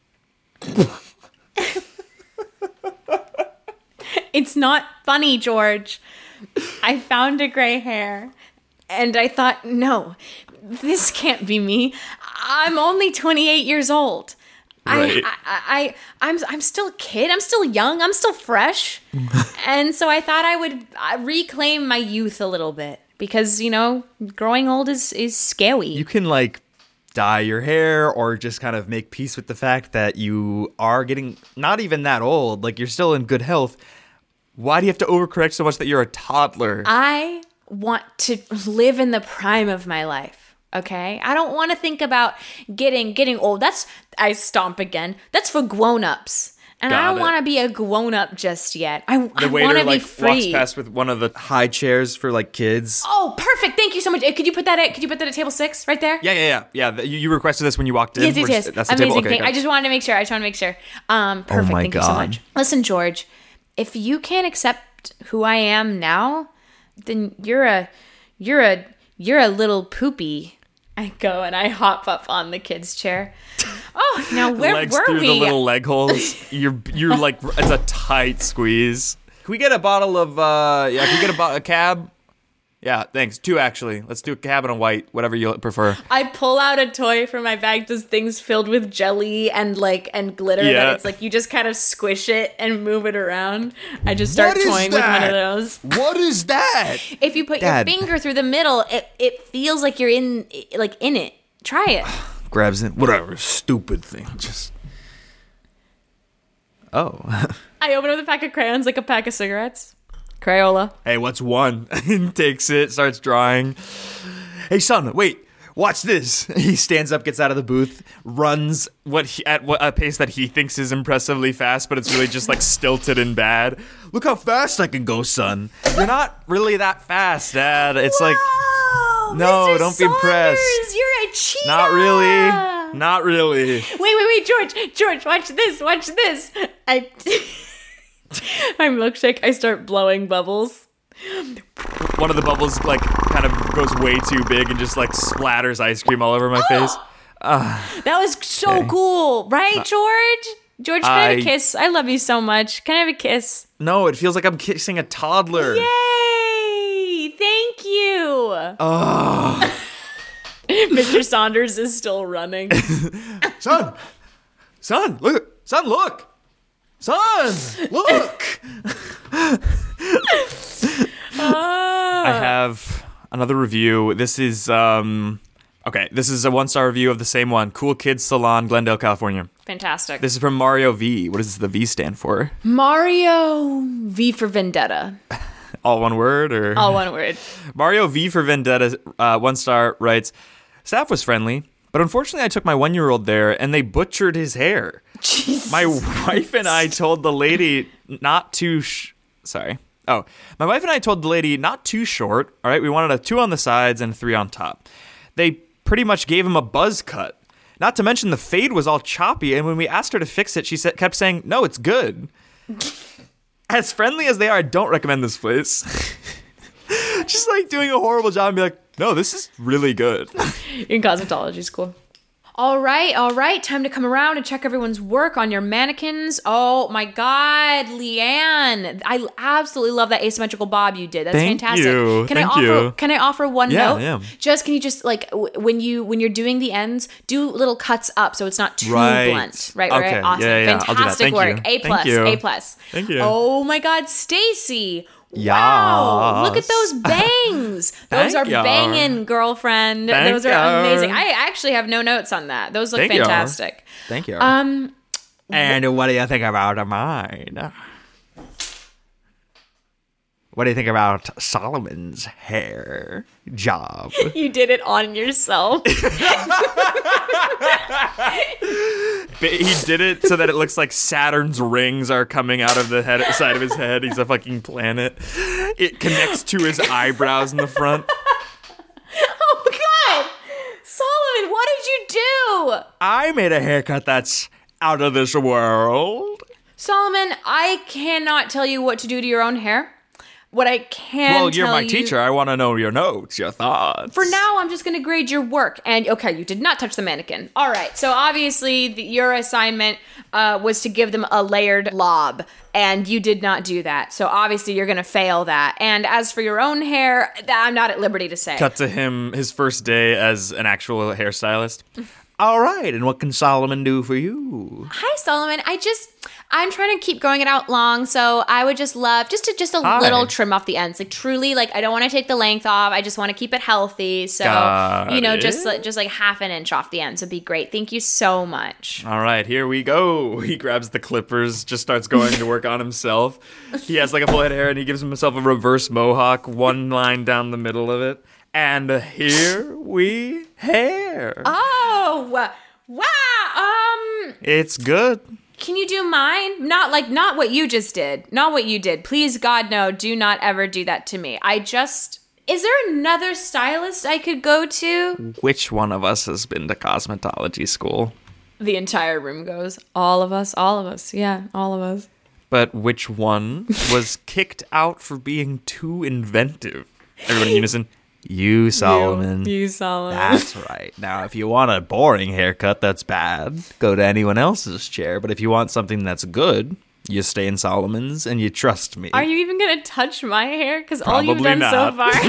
Speaker 5: It's not funny, George. I found a gray hair. And I thought, no, this can't be me. I'm only twenty-eight years old.
Speaker 6: Right.
Speaker 5: I, I, I, I'm, I'm still a kid. I'm still young. I'm still fresh. And so I thought I would uh, reclaim my youth a little bit because, you know, growing old is, is scary.
Speaker 6: You can like dye your hair or just kind of make peace with the fact that you are getting not even that old. Like you're still in good health. Why do you have to overcorrect so much that you're a toddler?
Speaker 5: I want to live in the prime of my life. Okay? I don't want to think about getting getting old. That's I stomp again. That's for grown-ups. And
Speaker 6: Got
Speaker 5: I don't
Speaker 6: it.
Speaker 5: want to be a grown-up just yet. I,
Speaker 6: the
Speaker 5: I
Speaker 6: waiter
Speaker 5: want to be
Speaker 6: like walks
Speaker 5: free.
Speaker 6: past with one of the high chairs for like kids.
Speaker 5: Oh, perfect. Thank you so much. Uh, Could you put that at could you put that at table six right there?
Speaker 6: Yeah, yeah, yeah, yeah. th- You, you requested this when you walked in.
Speaker 5: Yes, yes,
Speaker 6: We're
Speaker 5: yes.
Speaker 6: just- That's the
Speaker 5: Amazing
Speaker 6: table. Okay,
Speaker 5: thing.
Speaker 6: got
Speaker 5: I
Speaker 6: it.
Speaker 5: just wanted to make sure. I just want to make sure. Um, perfect.
Speaker 6: my
Speaker 5: Thank you so
Speaker 6: God.
Speaker 5: much. Listen, George, if you can't accept who I am now, then you're a you're a you're a little poopy. I go and I hop up on the kid's chair. Oh, now where
Speaker 6: legs
Speaker 5: were
Speaker 6: through
Speaker 5: we?
Speaker 6: the little leg holes. You're you're like it's a tight squeeze. Can we get a bottle of uh yeah? Can we get a, bo- a cab? Yeah, thanks. Two actually. Let's do a cab and a white, whatever you prefer.
Speaker 5: I pull out a toy from my bag, those things filled with jelly and like and glitter
Speaker 6: Yeah.
Speaker 5: that it's like you just kind of squish it and move it around. I just start
Speaker 6: What is
Speaker 5: toying with one
Speaker 6: that?
Speaker 5: of those.
Speaker 6: What is that?
Speaker 5: If you put
Speaker 6: Dad.
Speaker 5: your finger through the middle, it, it feels like you're in like in it. Try it.
Speaker 6: Grabs it. Whatever. Stupid thing. Just. Oh.
Speaker 5: I open up the pack of crayons like a pack of cigarettes. Crayola.
Speaker 6: Hey, what's one? Takes it, starts drawing. Hey, son, wait. Watch this. He stands up, gets out of the booth, runs what he, at what a pace that he thinks is impressively fast, but it's really just like stilted and bad. Look how fast I can go, son. You're not really that fast, Dad. It's like
Speaker 5: Whoa,
Speaker 6: no,
Speaker 5: Mister
Speaker 6: don't be impressed.
Speaker 5: Saunders, You're a cheetah.
Speaker 6: not really, not really.
Speaker 5: Wait, wait, wait, George, George, watch this, watch this. I, my milkshake. I start blowing bubbles.
Speaker 6: One of the bubbles like kind of goes way too big and just like splatters ice cream all over my face.
Speaker 5: That was so cool, right, George? George, can I have a
Speaker 6: I-
Speaker 5: kiss? I love you so much. Can I have a kiss?
Speaker 6: No, it feels like I'm kissing a toddler.
Speaker 5: Yay! Thank you. Mister Saunders is still running.
Speaker 6: Son, son, look, son, look, son, look. I have another review. This is um, Okay, this is a one-star review of the same one. Cool Kids Salon, Glendale, California.
Speaker 5: Fantastic.
Speaker 6: This is from Mario V. What does the V stand for?
Speaker 5: Mario V for Vendetta.
Speaker 6: All one word or?
Speaker 5: All one word.
Speaker 6: Mario V for Vendetta, uh, one star, writes, staff was friendly, but unfortunately I took my one-year-old there and they butchered his hair.
Speaker 5: Jesus.
Speaker 6: My wife and I told the lady not too... Sh- Sorry. Oh, my wife and I told the lady not too short. All right, we wanted a two on the sides and a three on top. They pretty much gave him a buzz cut. Not to mention the fade was all choppy, and when we asked her to fix it, she sa- kept saying, no, it's good. As friendly as they are, I don't recommend this place. Just like doing a horrible job and be like, no, this is really good.
Speaker 5: In cosmetology is cool. All right, all right. Time to come around and check everyone's work on your mannequins. Oh my God, Leanne. I absolutely love that asymmetrical bob you did. That's
Speaker 6: Thank
Speaker 5: fantastic.
Speaker 6: you.
Speaker 5: Can
Speaker 6: Thank
Speaker 5: I offer
Speaker 6: you.
Speaker 5: can I offer one
Speaker 6: Yeah,
Speaker 5: note?
Speaker 6: yeah.
Speaker 5: Just can you just like w- when you when you're doing the ends, do little cuts up so it's not too
Speaker 6: Right.
Speaker 5: blunt. Right,
Speaker 6: Okay.
Speaker 5: right. Awesome.
Speaker 6: Yeah, yeah. I'll do that.
Speaker 5: Fantastic
Speaker 6: Thank
Speaker 5: work.
Speaker 6: you.
Speaker 5: A
Speaker 6: Thank
Speaker 5: plus.
Speaker 6: you.
Speaker 5: A plus.
Speaker 6: Thank you.
Speaker 5: Oh my God, Stacy. Wow, look at those bangs. Those
Speaker 6: Thank
Speaker 5: are
Speaker 6: ya.
Speaker 5: banging, girlfriend.
Speaker 6: Thank
Speaker 5: Those are
Speaker 6: ya.
Speaker 5: amazing. I actually have no notes on that. Those look
Speaker 6: Thank ya.
Speaker 5: fantastic.
Speaker 6: Thank you.
Speaker 5: Um,
Speaker 6: And what do you think about mine? What do you think about Solomon's hair job?
Speaker 5: you did it on yourself.
Speaker 6: He did it so that it looks like Saturn's rings are coming out of the head side of his head. He's a fucking planet. It connects to his eyebrows in the front.
Speaker 5: Oh my God, Solomon, what did you do?
Speaker 6: I made a haircut that's out of this world.
Speaker 5: Solomon, I cannot tell you what to do to your own hair. What I can
Speaker 6: Well, you're
Speaker 5: tell
Speaker 6: my
Speaker 5: you-
Speaker 6: teacher. I want to know your notes, your thoughts.
Speaker 5: For now, I'm just going to grade your work. And okay, you did not touch the mannequin. All right. So obviously, the, your assignment uh, was to give them a layered lob, and you did not do that. So obviously, you're going to fail that. And as for your own hair, that I'm not at liberty to say.
Speaker 6: Cut to him his first day as an actual hairstylist. All right, and what can Solomon do for you?
Speaker 5: Hi, Solomon. I just, I'm trying to keep growing it out long, so I would just love just to just a
Speaker 6: Hi.
Speaker 5: little trim off the ends. Like truly, like I don't want to take the length off. I just want to keep it healthy. So
Speaker 6: Got
Speaker 5: you know,
Speaker 6: it.
Speaker 5: just like just like half an inch off the ends would be great. Thank you so much.
Speaker 6: All right, here we go. He grabs the clippers, just starts going to work on himself. He has like a full head of hair, and he gives himself a reverse mohawk, one line down the middle of it. And here we hair.
Speaker 5: Oh wow. Um,
Speaker 6: It's good.
Speaker 5: can you do mine? Not like not what you just did. Not what you did. Please, God, no. Do not ever do that to me. I just. Is there another stylist I could go to?
Speaker 6: Which one of us has been to cosmetology school?
Speaker 5: The entire room goes. All of us. All of us. Yeah, all of us.
Speaker 6: But which one was kicked out for being too inventive? Everyone in unison. You, Solomon.
Speaker 5: You, you Solomon.
Speaker 9: That's right. Now, if you want a boring haircut that's bad, go to anyone else's chair. But if you want something that's good, you stay in Solomon's and you trust me.
Speaker 5: Are you even gonna touch my hair? Because all you've
Speaker 6: Probably
Speaker 5: done so
Speaker 6: not.
Speaker 5: far.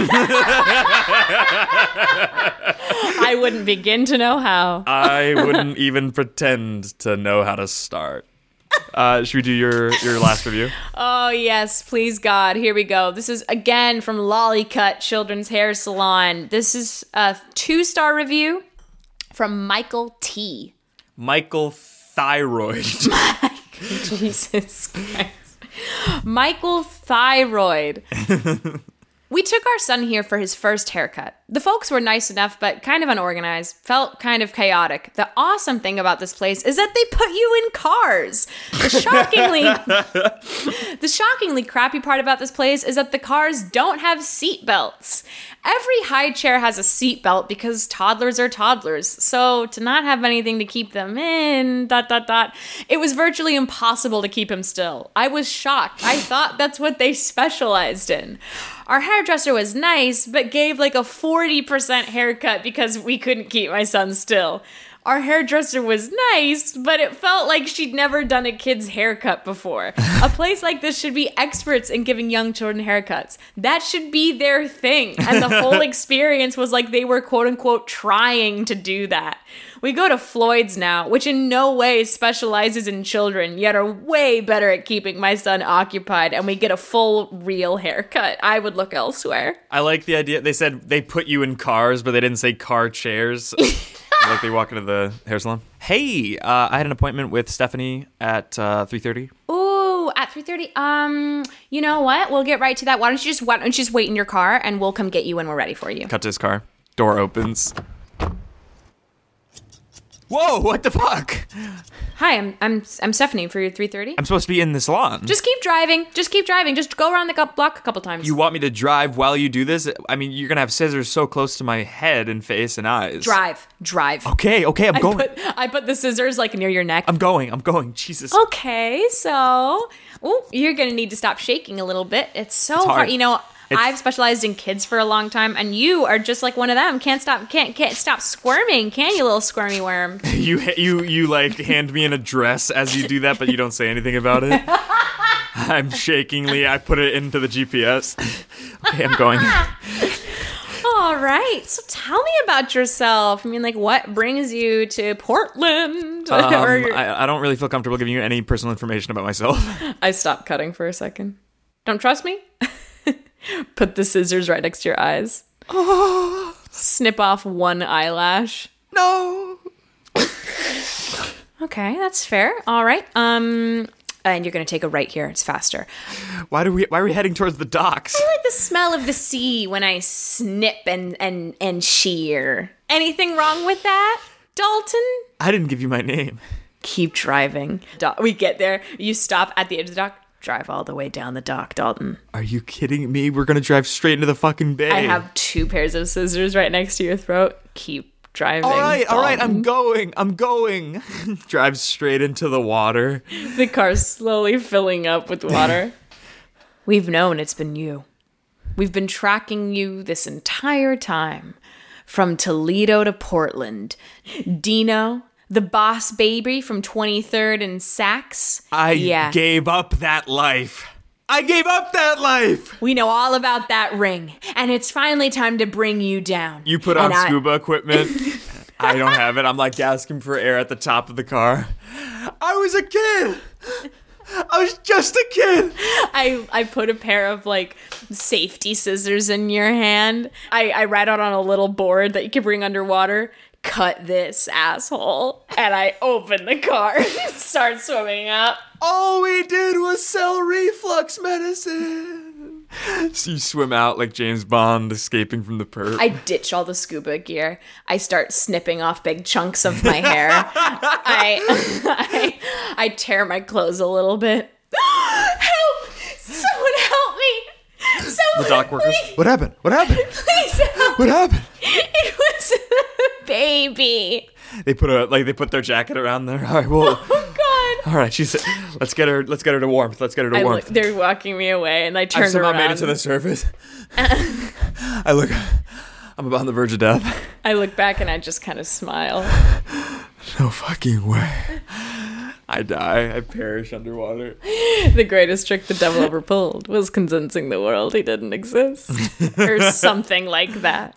Speaker 5: I wouldn't begin to know how.
Speaker 6: I wouldn't even pretend to know how to start. Uh, should we do your, your last review?
Speaker 5: Oh, yes, please, God. Here we go. This is, again, from Lollycut Children's Hair Salon. This is a two-star review from Michael T.
Speaker 6: Michael Thyroid.
Speaker 5: Jesus Christ. Michael Thyroid. We took our son here for his first haircut. The folks were nice enough, but kind of unorganized, felt kind of chaotic. The awesome thing about this place is that they put you in cars. The shockingly, the shockingly crappy part about this place is that the cars don't have seat belts. Every high chair has a seat belt because toddlers are toddlers. So to not have anything to keep them in, dot, dot, dot, it was virtually impossible to keep him still. I was shocked. I thought that's what they specialized in. Our hairdresser was nice, but gave like a forty percent haircut because we couldn't keep my son still. Our hairdresser was nice, but it felt like she'd never done a kid's haircut before. A place like this should be experts in giving young children haircuts. That should be their thing. And the whole experience was like they were quote unquote trying to do that. We go to Floyd's now, which in no way specializes in children, yet are way better at keeping my son occupied, and we get a full, real haircut. I would look elsewhere.
Speaker 6: I like the idea. They said they put you in cars, but they didn't say car chairs. Like they walk into the hair salon. Hey, uh, I had an appointment with Stephanie at uh, three thirty.
Speaker 5: Ooh, at three thirty? Um, you know what? We'll get right to that. Why don't you just, why don't you just wait in your car, and we'll come get you when we're ready for you.
Speaker 6: Cut to his car. Door opens. Whoa, what the fuck?
Speaker 5: Hi, I'm I'm I'm Stephanie for your three thirty.
Speaker 6: I'm supposed to be in the salon.
Speaker 5: Just keep driving. Just keep driving. Just go around the cu- block a couple times.
Speaker 6: You want me to drive while you do this? I mean, you're going to have scissors so close to my head and face and eyes.
Speaker 5: Drive. Drive.
Speaker 6: Okay, okay, I'm
Speaker 5: I
Speaker 6: going.
Speaker 5: Put, I put the scissors like near your neck.
Speaker 6: I'm going, I'm going. Jesus.
Speaker 5: Okay, so ooh, you're going to need to stop shaking a little bit. It's so
Speaker 6: It's
Speaker 5: hard.
Speaker 6: hard.
Speaker 5: You know,
Speaker 6: It's-
Speaker 5: I've specialized in kids for a long time, and you are just like one of them. Can't stop, can't, can't stop squirming, can you, little squirmy worm?
Speaker 6: You you you like hand me an address as you do that, but you don't say anything about it. I'm shakingly. I put it into the G P S. Okay, I'm going.
Speaker 5: All right, so tell me about yourself. I mean, like, what brings you to Portland?
Speaker 6: Um,
Speaker 5: Or-
Speaker 6: I, I don't really feel comfortable giving you any personal information about myself.
Speaker 5: I stopped cutting for a second. Don't trust me? Put the scissors right next to your eyes. Snip off one eyelash.
Speaker 6: No.
Speaker 5: Okay, that's fair. All right. Um, and you're gonna take a right here. It's faster.
Speaker 6: Why do we? Why are we heading towards the docks?
Speaker 5: I like the smell of the sea when I snip and and and shear. Anything wrong with that, Dalton?
Speaker 6: I didn't give you my name.
Speaker 5: Keep driving. Do- we get there. You stop at the edge of the dock. Drive all the way down the dock, Dalton.
Speaker 6: Are you kidding me? We're gonna drive straight into the fucking bay.
Speaker 5: I have two pairs of scissors right next to your throat. Keep driving.
Speaker 6: All right, all right. I'm
Speaker 5: Dalton.
Speaker 6: going. I'm going. Drive straight into the water.
Speaker 5: The car's slowly filling up with water. We've known it's been you. We've been tracking you this entire time. From Toledo to Portland. Dino, the boss baby from twenty-third and Saks.
Speaker 6: I
Speaker 5: yeah.
Speaker 6: gave up that life. I gave up that life.
Speaker 5: We know all about that ring. And it's finally time to bring you down.
Speaker 6: You put on
Speaker 5: And I-
Speaker 6: scuba equipment. I don't have it. I'm like gasping for air at the top of the car. I was a kid. I was just a kid.
Speaker 5: I, I put a pair of like safety scissors in your hand. I, I write out on a little board that you can bring underwater. Cut this, asshole. And I open the car and start swimming up.
Speaker 6: All we did was sell reflux medicine. So you swim out like James Bond escaping from the perp.
Speaker 5: I ditch all the scuba gear. I start snipping off big chunks of my hair. I, I I tear my clothes a little bit. Help! Someone help me! Someone,
Speaker 6: The dock workers.
Speaker 5: Please,
Speaker 6: What happened? What happened?
Speaker 5: please help!
Speaker 6: What happened?
Speaker 5: It was a baby.
Speaker 6: They put a like they put their jacket around there. All right, well,
Speaker 5: Oh God!
Speaker 6: all right. She said, "Let's get her. Let's get her to warmth. Let's get her to
Speaker 5: I
Speaker 6: warmth."
Speaker 5: look, they're walking me away, and I turn
Speaker 6: I somehow
Speaker 5: around.
Speaker 6: made it to the surface. I look. I'm about on the verge of death.
Speaker 5: I look back and I just kind of smile.
Speaker 6: No fucking way. I die. I perish underwater.
Speaker 5: The greatest trick the devil ever pulled was convincing the world he didn't exist, or something like that.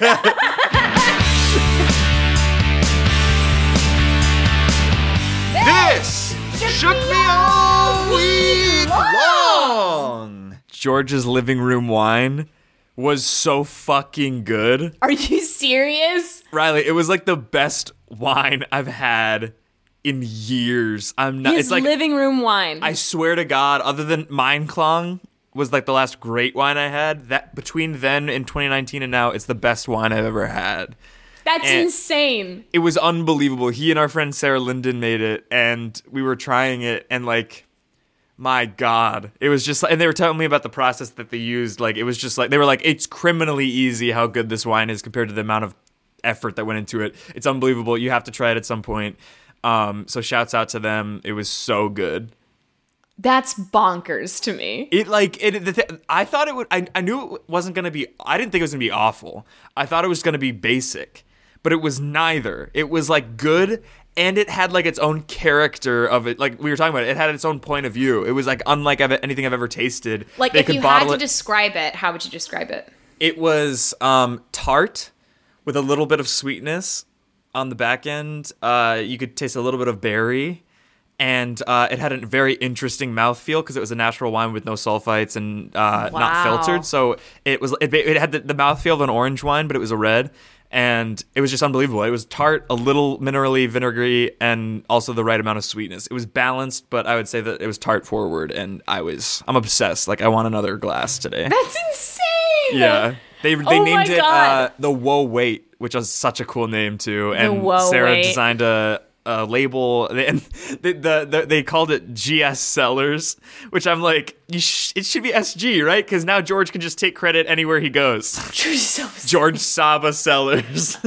Speaker 6: This shook me all week long. George's living room wine was so fucking good.
Speaker 5: Are you serious?
Speaker 6: Riley, it was like the best wine I've had in years. I'm not.
Speaker 5: His
Speaker 6: it's like
Speaker 5: living room wine.
Speaker 6: I swear to God, other than Mein Klong was like the last great wine I had. That between then and twenty nineteen and now, it's the best wine I've ever had.
Speaker 5: That's
Speaker 6: and-
Speaker 5: insane.
Speaker 6: It was unbelievable. He and our friend Sarah Linden made it, and we were trying it, and like, my God, it was just like, and they were telling me about the process that they used. Like, it was just like, they were like, it's criminally easy how good this wine is compared to the amount of effort that went into it. It's unbelievable. You have to try it at some point. Um, so shouts out to them. It was so good.
Speaker 5: That's bonkers to me.
Speaker 6: It like it. The th- I thought it would. I, I knew it wasn't gonna be. I didn't think it was gonna be awful. I thought it was gonna be basic. but it was neither. It was like good, and it had like its own character of it. Like we were talking about, it, it had its own point of view. It was like unlike I've, anything I've ever tasted.
Speaker 5: Like
Speaker 6: They
Speaker 5: if
Speaker 6: could
Speaker 5: you had to
Speaker 6: it.
Speaker 5: describe it, how would you describe it?
Speaker 6: It was um, tart with a little bit of sweetness on the back end. Uh, you could taste a little bit of berry. And uh, it had a very interesting mouthfeel because it was a natural wine with no sulfites and uh,
Speaker 5: Wow.
Speaker 6: not filtered. So it was it, it had the, the mouthfeel of an orange wine, but it was a red. And it was just unbelievable. It was tart, a little minerally vinegary, and also the right amount of sweetness. It was balanced, but I would say that it was tart forward. And I was, I'm obsessed. Like, I want another glass today.
Speaker 5: That's insane.
Speaker 6: Yeah. They, they
Speaker 5: Oh my
Speaker 6: named it
Speaker 5: God.
Speaker 6: uh, the Whoa Wait, which was such a cool name, too. And
Speaker 5: Whoa
Speaker 6: Sarah
Speaker 5: Wait.
Speaker 6: designed a... Uh, label and the, the, the they called it G S Sellers, which I'm like, you sh- it should be S G, right? Because now George can just take credit anywhere he goes. George Saba Sellers.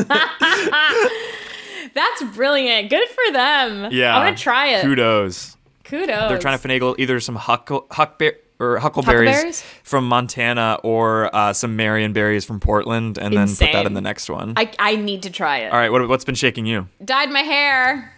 Speaker 5: That's brilliant. Good for them.
Speaker 6: Yeah,
Speaker 5: I want to try it.
Speaker 6: Kudos.
Speaker 5: Kudos.
Speaker 6: They're trying to finagle either some huckle, huckber- or huckleberries,
Speaker 5: Huckleberries?
Speaker 6: from Montana or uh, some Marion berries from Portland, and then put that
Speaker 5: Insane.
Speaker 6: in the next one.
Speaker 5: I, I need to try it.
Speaker 6: All right, what, what's been shaking you?
Speaker 5: Dyed my hair.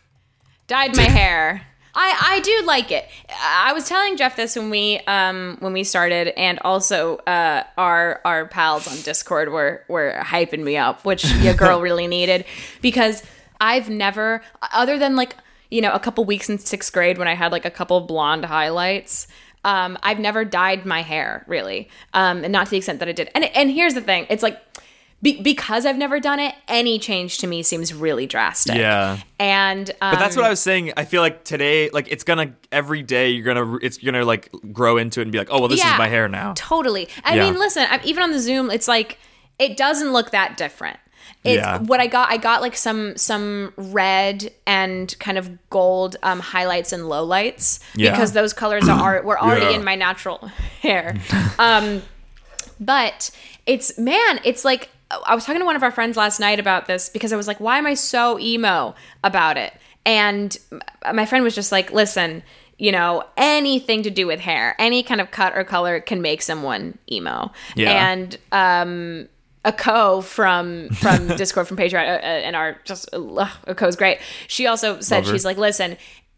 Speaker 5: Dyed my hair. I, I do like it. I was telling Jeff this when we um when we started, and also uh our our pals on Discord were were hyping me up, which your girl really needed, because I've never, other than like, you know, a couple weeks in sixth grade when I had like a couple blonde highlights, um I've never dyed my hair really, um and not to the extent that I did. And and here's the thing, it's like, Be- because I've never done it, any change to me seems really drastic.
Speaker 6: Yeah.
Speaker 5: And um,
Speaker 6: But that's what I was saying. I feel like today, like it's gonna every day you're gonna it's gonna like grow into it and be like, oh well, this
Speaker 5: yeah,
Speaker 6: is my hair now.
Speaker 5: Totally. I
Speaker 6: Yeah.
Speaker 5: mean, listen, I'm, even on the Zoom, it's like it doesn't look that different. It's
Speaker 6: Yeah.
Speaker 5: what I got. I got like some some red and kind of gold um, highlights and lowlights,
Speaker 6: Yeah.
Speaker 5: because those colors are were already
Speaker 6: Yeah.
Speaker 5: in my natural hair. Um, but it's man, it's like. I was talking to one of our friends last night about this, because I was like, why am I so emo about it? And my friend was just like, listen, you know, anything to do with hair, any kind of cut or color can make someone emo.
Speaker 6: Yeah.
Speaker 5: And um, Ako from from Discord, from Patreon, uh, uh, and our just uh, Ako's great. She also said,
Speaker 6: Love her.
Speaker 5: she's like, listen,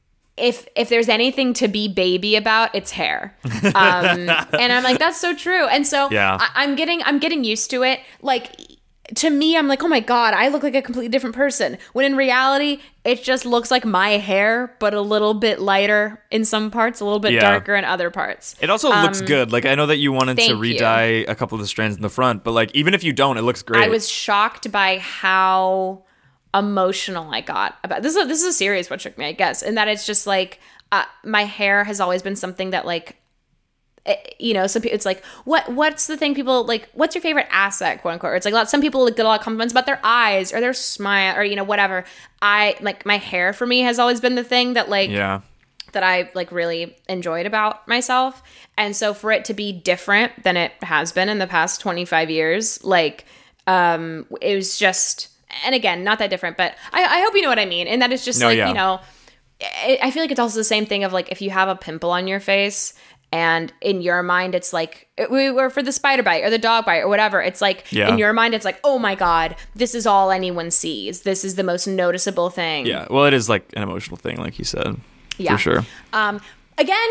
Speaker 5: if if there's anything to be baby about, it's hair. Um, and I'm like, that's so true. And so
Speaker 6: Yeah.
Speaker 5: I, I'm getting I'm getting used to it. Like, to me, I'm like, oh my God, I look like a completely different person. When in reality, it just looks like my hair, but a little bit lighter in some parts, a little bit
Speaker 6: Yeah.
Speaker 5: darker in other parts.
Speaker 6: It also looks good. Like I know that you wanted to
Speaker 5: Um, thank you.
Speaker 6: re-dye a couple of the strands in the front, but like even if you don't, it looks great.
Speaker 5: I was shocked by how emotional I got about this. Is a, this is a serious what shook me, I guess, and that it's just like uh, my hair has always been something that like. It, you know, some people, it's like, what, what's the thing people like, what's your favorite asset, quote unquote? Or it's like, a lot, some people like, get a lot of compliments about their eyes or their smile or, you know, whatever. I like my hair for me has always been the thing that like,
Speaker 6: yeah.
Speaker 5: that I like really enjoyed about myself. And so for it to be different than it has been in the past twenty-five years, like, um, it was just, and again, not that different, but I, I hope you know what I mean. And that it's just
Speaker 6: No,
Speaker 5: like,
Speaker 6: yeah.
Speaker 5: you know, I, I feel like it's also the same thing of like, if you have a pimple on your face, and in your mind, it's like, we were for the spider bite or the dog bite or whatever. It's like,
Speaker 6: Yeah.
Speaker 5: in your mind, it's like, oh my God, this is all anyone sees. This is the most noticeable thing.
Speaker 6: Yeah. Well, it is like an emotional thing, like you said.
Speaker 5: Yeah.
Speaker 6: For sure.
Speaker 5: Um, again,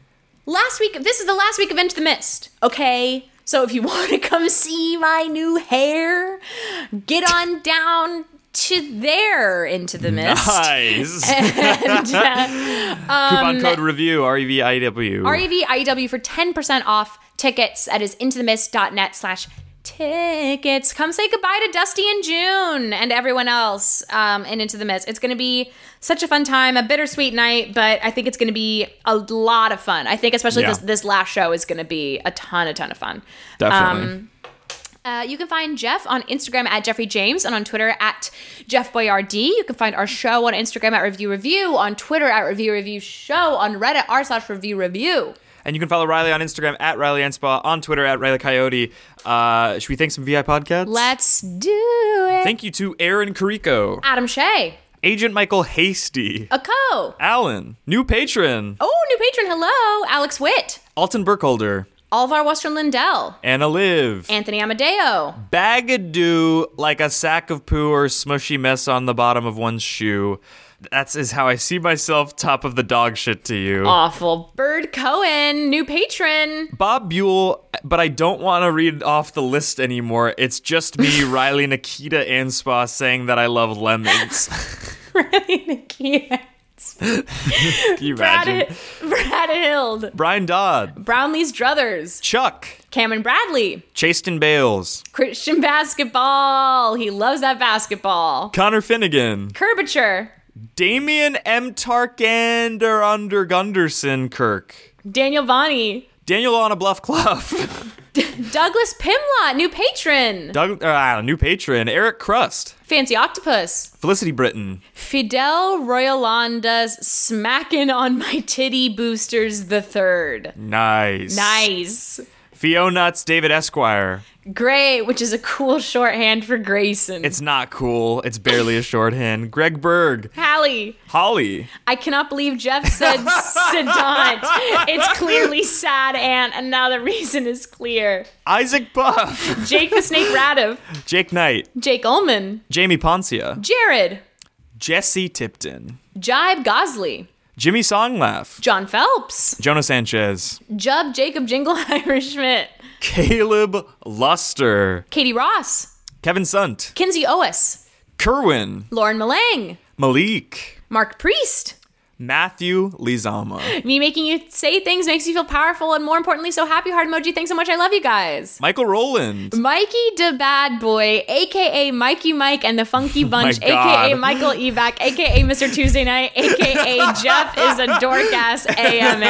Speaker 5: last week, this is the last week of Into the Mist, okay? So if you want to come see my new hair, get on down to there, Into the Mist.
Speaker 6: Nice.
Speaker 5: And uh,
Speaker 6: Coupon code review, R E V I E W.
Speaker 5: R E V I E W for ten percent off tickets. That is intothemist.net slash tickets. Come say goodbye to Dusty and June and everyone else um, in Into the Mist. It's going to be such a fun time, a bittersweet night, but I think it's going to be a lot of fun. I think especially
Speaker 6: Yeah.
Speaker 5: this, this last show is going to be a ton, a ton of fun.
Speaker 6: Definitely.
Speaker 5: Um, Uh, you can find Jeff on Instagram at Jeffrey James and on Twitter at Jeff Boyardee. You can find our show on Instagram at Review Review, on Twitter at Review Review Show, on Reddit r slash Review Review.
Speaker 6: And you can follow Riley on Instagram at Riley Anspaugh, on Twitter at Riley Coyote. Uh, should we thank some V I Podcasts?
Speaker 5: Let's do it.
Speaker 6: Thank you to Aaron Carrico,
Speaker 5: Adam Shea,
Speaker 6: Agent Michael Hasty,
Speaker 5: Ako,
Speaker 6: Alan, new patron,
Speaker 5: oh, new patron, hello, Alex Witt,
Speaker 6: Alton Burkholder,
Speaker 5: Alvar Western Lindell.
Speaker 6: Anna Liv.
Speaker 5: Anthony Amadeo.
Speaker 6: Bagadoo, like a sack of poo or smushy mess on the bottom of one's shoe. That's is how I see myself, top of the dog shit to you.
Speaker 5: Awful. Bird Cohen, new patron.
Speaker 6: Bob Buell, but I don't want to read off the list anymore. It's just me, Riley Nikita Anspaugh, saying that I love lemons.
Speaker 5: Riley Nikita.
Speaker 6: Can you
Speaker 5: Brad,
Speaker 6: imagine?
Speaker 5: Brad Hild.
Speaker 6: Brian Dodd.
Speaker 5: Brownlee's Druthers.
Speaker 6: Chuck.
Speaker 5: Cameron Bradley.
Speaker 6: Chaston Bales.
Speaker 5: Christian Basketball. He loves that basketball.
Speaker 6: Connor Finnegan.
Speaker 5: Curvature.
Speaker 6: Damian M. Tarkander under Gunderson Kirk.
Speaker 5: Daniel Bonney.
Speaker 6: Daniel on a Bluff Clough.
Speaker 5: Douglas Pimlott, new patron.
Speaker 6: Doug, uh, new patron. Eric Crust.
Speaker 5: Fancy Octopus.
Speaker 6: Felicity Britton.
Speaker 5: Fidel Royolanda's Smacking on My Titty Boosters the Third.
Speaker 6: Nice.
Speaker 5: Nice.
Speaker 6: Fionuts David Esquire.
Speaker 5: Gray, which is a cool shorthand for Grayson.
Speaker 6: It's not cool. It's barely a shorthand. Greg Berg.
Speaker 5: Hallie.
Speaker 6: Holly.
Speaker 5: I cannot believe Jeff said sedant. It's clearly sad, and another reason is clear.
Speaker 6: Isaac Buff.
Speaker 5: Jake the Snake Radiv.
Speaker 6: Jake Knight.
Speaker 5: Jake Ullman.
Speaker 6: Jamie Poncia.
Speaker 5: Jared.
Speaker 6: Jesse Tipton.
Speaker 5: Jibe Gosley.
Speaker 6: Jimmy Songlaugh.
Speaker 5: John Phelps.
Speaker 6: Jonah Sanchez.
Speaker 5: Jub Jacob Jingleheimer Schmidt.
Speaker 6: Caleb Luster.
Speaker 5: Katie Ross.
Speaker 6: Kevin Sunt.
Speaker 5: Kinsey Owis.
Speaker 6: Kerwin.
Speaker 5: Lauren Malang.
Speaker 6: Malik.
Speaker 5: Mark Priest.
Speaker 6: Matthew Lizama.
Speaker 5: Me making you say things makes you feel powerful and more importantly so happy. Heart emoji. Thanks so much. I love you guys.
Speaker 6: Michael Rowland.
Speaker 5: Mikey the Bad Boy, aka Mikey Mike and the Funky Bunch,
Speaker 6: Oh my
Speaker 5: aka
Speaker 6: God.
Speaker 5: Michael Evac, aka Mister Tuesday Night, aka Jeff is a dork ass A M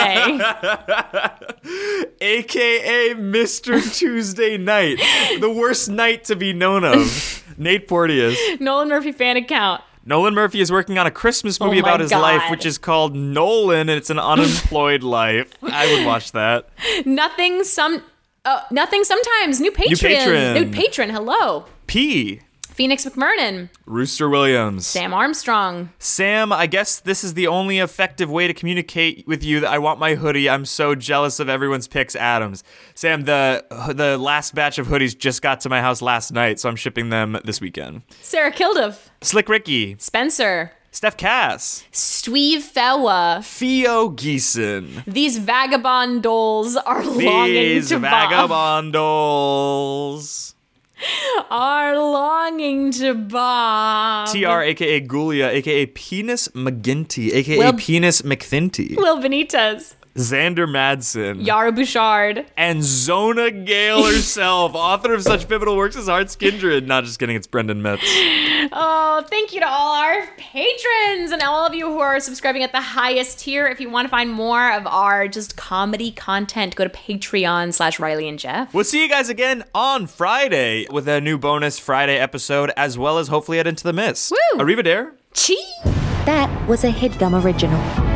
Speaker 5: A.
Speaker 6: A K A Mister Tuesday Night. The worst night to be known of. Nate Porteous.
Speaker 5: Nolan Murphy fan account.
Speaker 6: Nolan Murphy is working on a Christmas movie
Speaker 5: Oh my
Speaker 6: about his
Speaker 5: God.
Speaker 6: life, which is called Nolan, and it's an unemployed life. I would watch that.
Speaker 5: Nothing some uh, nothing sometimes. New patron.
Speaker 6: patron.
Speaker 5: New patron. Hello.
Speaker 6: P.
Speaker 5: Phoenix McMurnan.
Speaker 6: Rooster Williams.
Speaker 5: Sam Armstrong.
Speaker 6: Sam, I guess this is the only effective way to communicate with you that I want my hoodie. I'm so jealous of everyone's picks, Adams. Sam, the the last batch of hoodies just got to my house last night, so I'm shipping them this weekend.
Speaker 5: Sarah Kilduff.
Speaker 6: Slick Ricky.
Speaker 5: Spencer.
Speaker 6: Steph Cass.
Speaker 5: Steve Fewa.
Speaker 6: Theo Geeson.
Speaker 5: These vagabond dolls are longing
Speaker 6: These
Speaker 5: to bob.
Speaker 6: vagabond dolls.
Speaker 5: Are longing to bob.
Speaker 6: T R, a k a. Gulia, a k a. Penis McGinty, a k a.
Speaker 5: Will-
Speaker 6: Penis McThinty.
Speaker 5: Will Benitez.
Speaker 6: Xander Madsen.
Speaker 5: Yara Bouchard.
Speaker 6: And Zona Gale herself, author of such pivotal works as Heart's Kindred. Not just kidding, it's Brendan Metz.
Speaker 5: Oh, thank you to all our patrons and all of you who are subscribing at the highest tier. If you want to find more of our just comedy content, go to Patreon slash Riley and Jeff.
Speaker 6: We'll see you guys again on Friday with a new bonus Friday episode, as well as hopefully at Into the Mist.
Speaker 5: Woo!
Speaker 6: Arrivederci.
Speaker 5: Chee!
Speaker 1: That was a HeadGum original.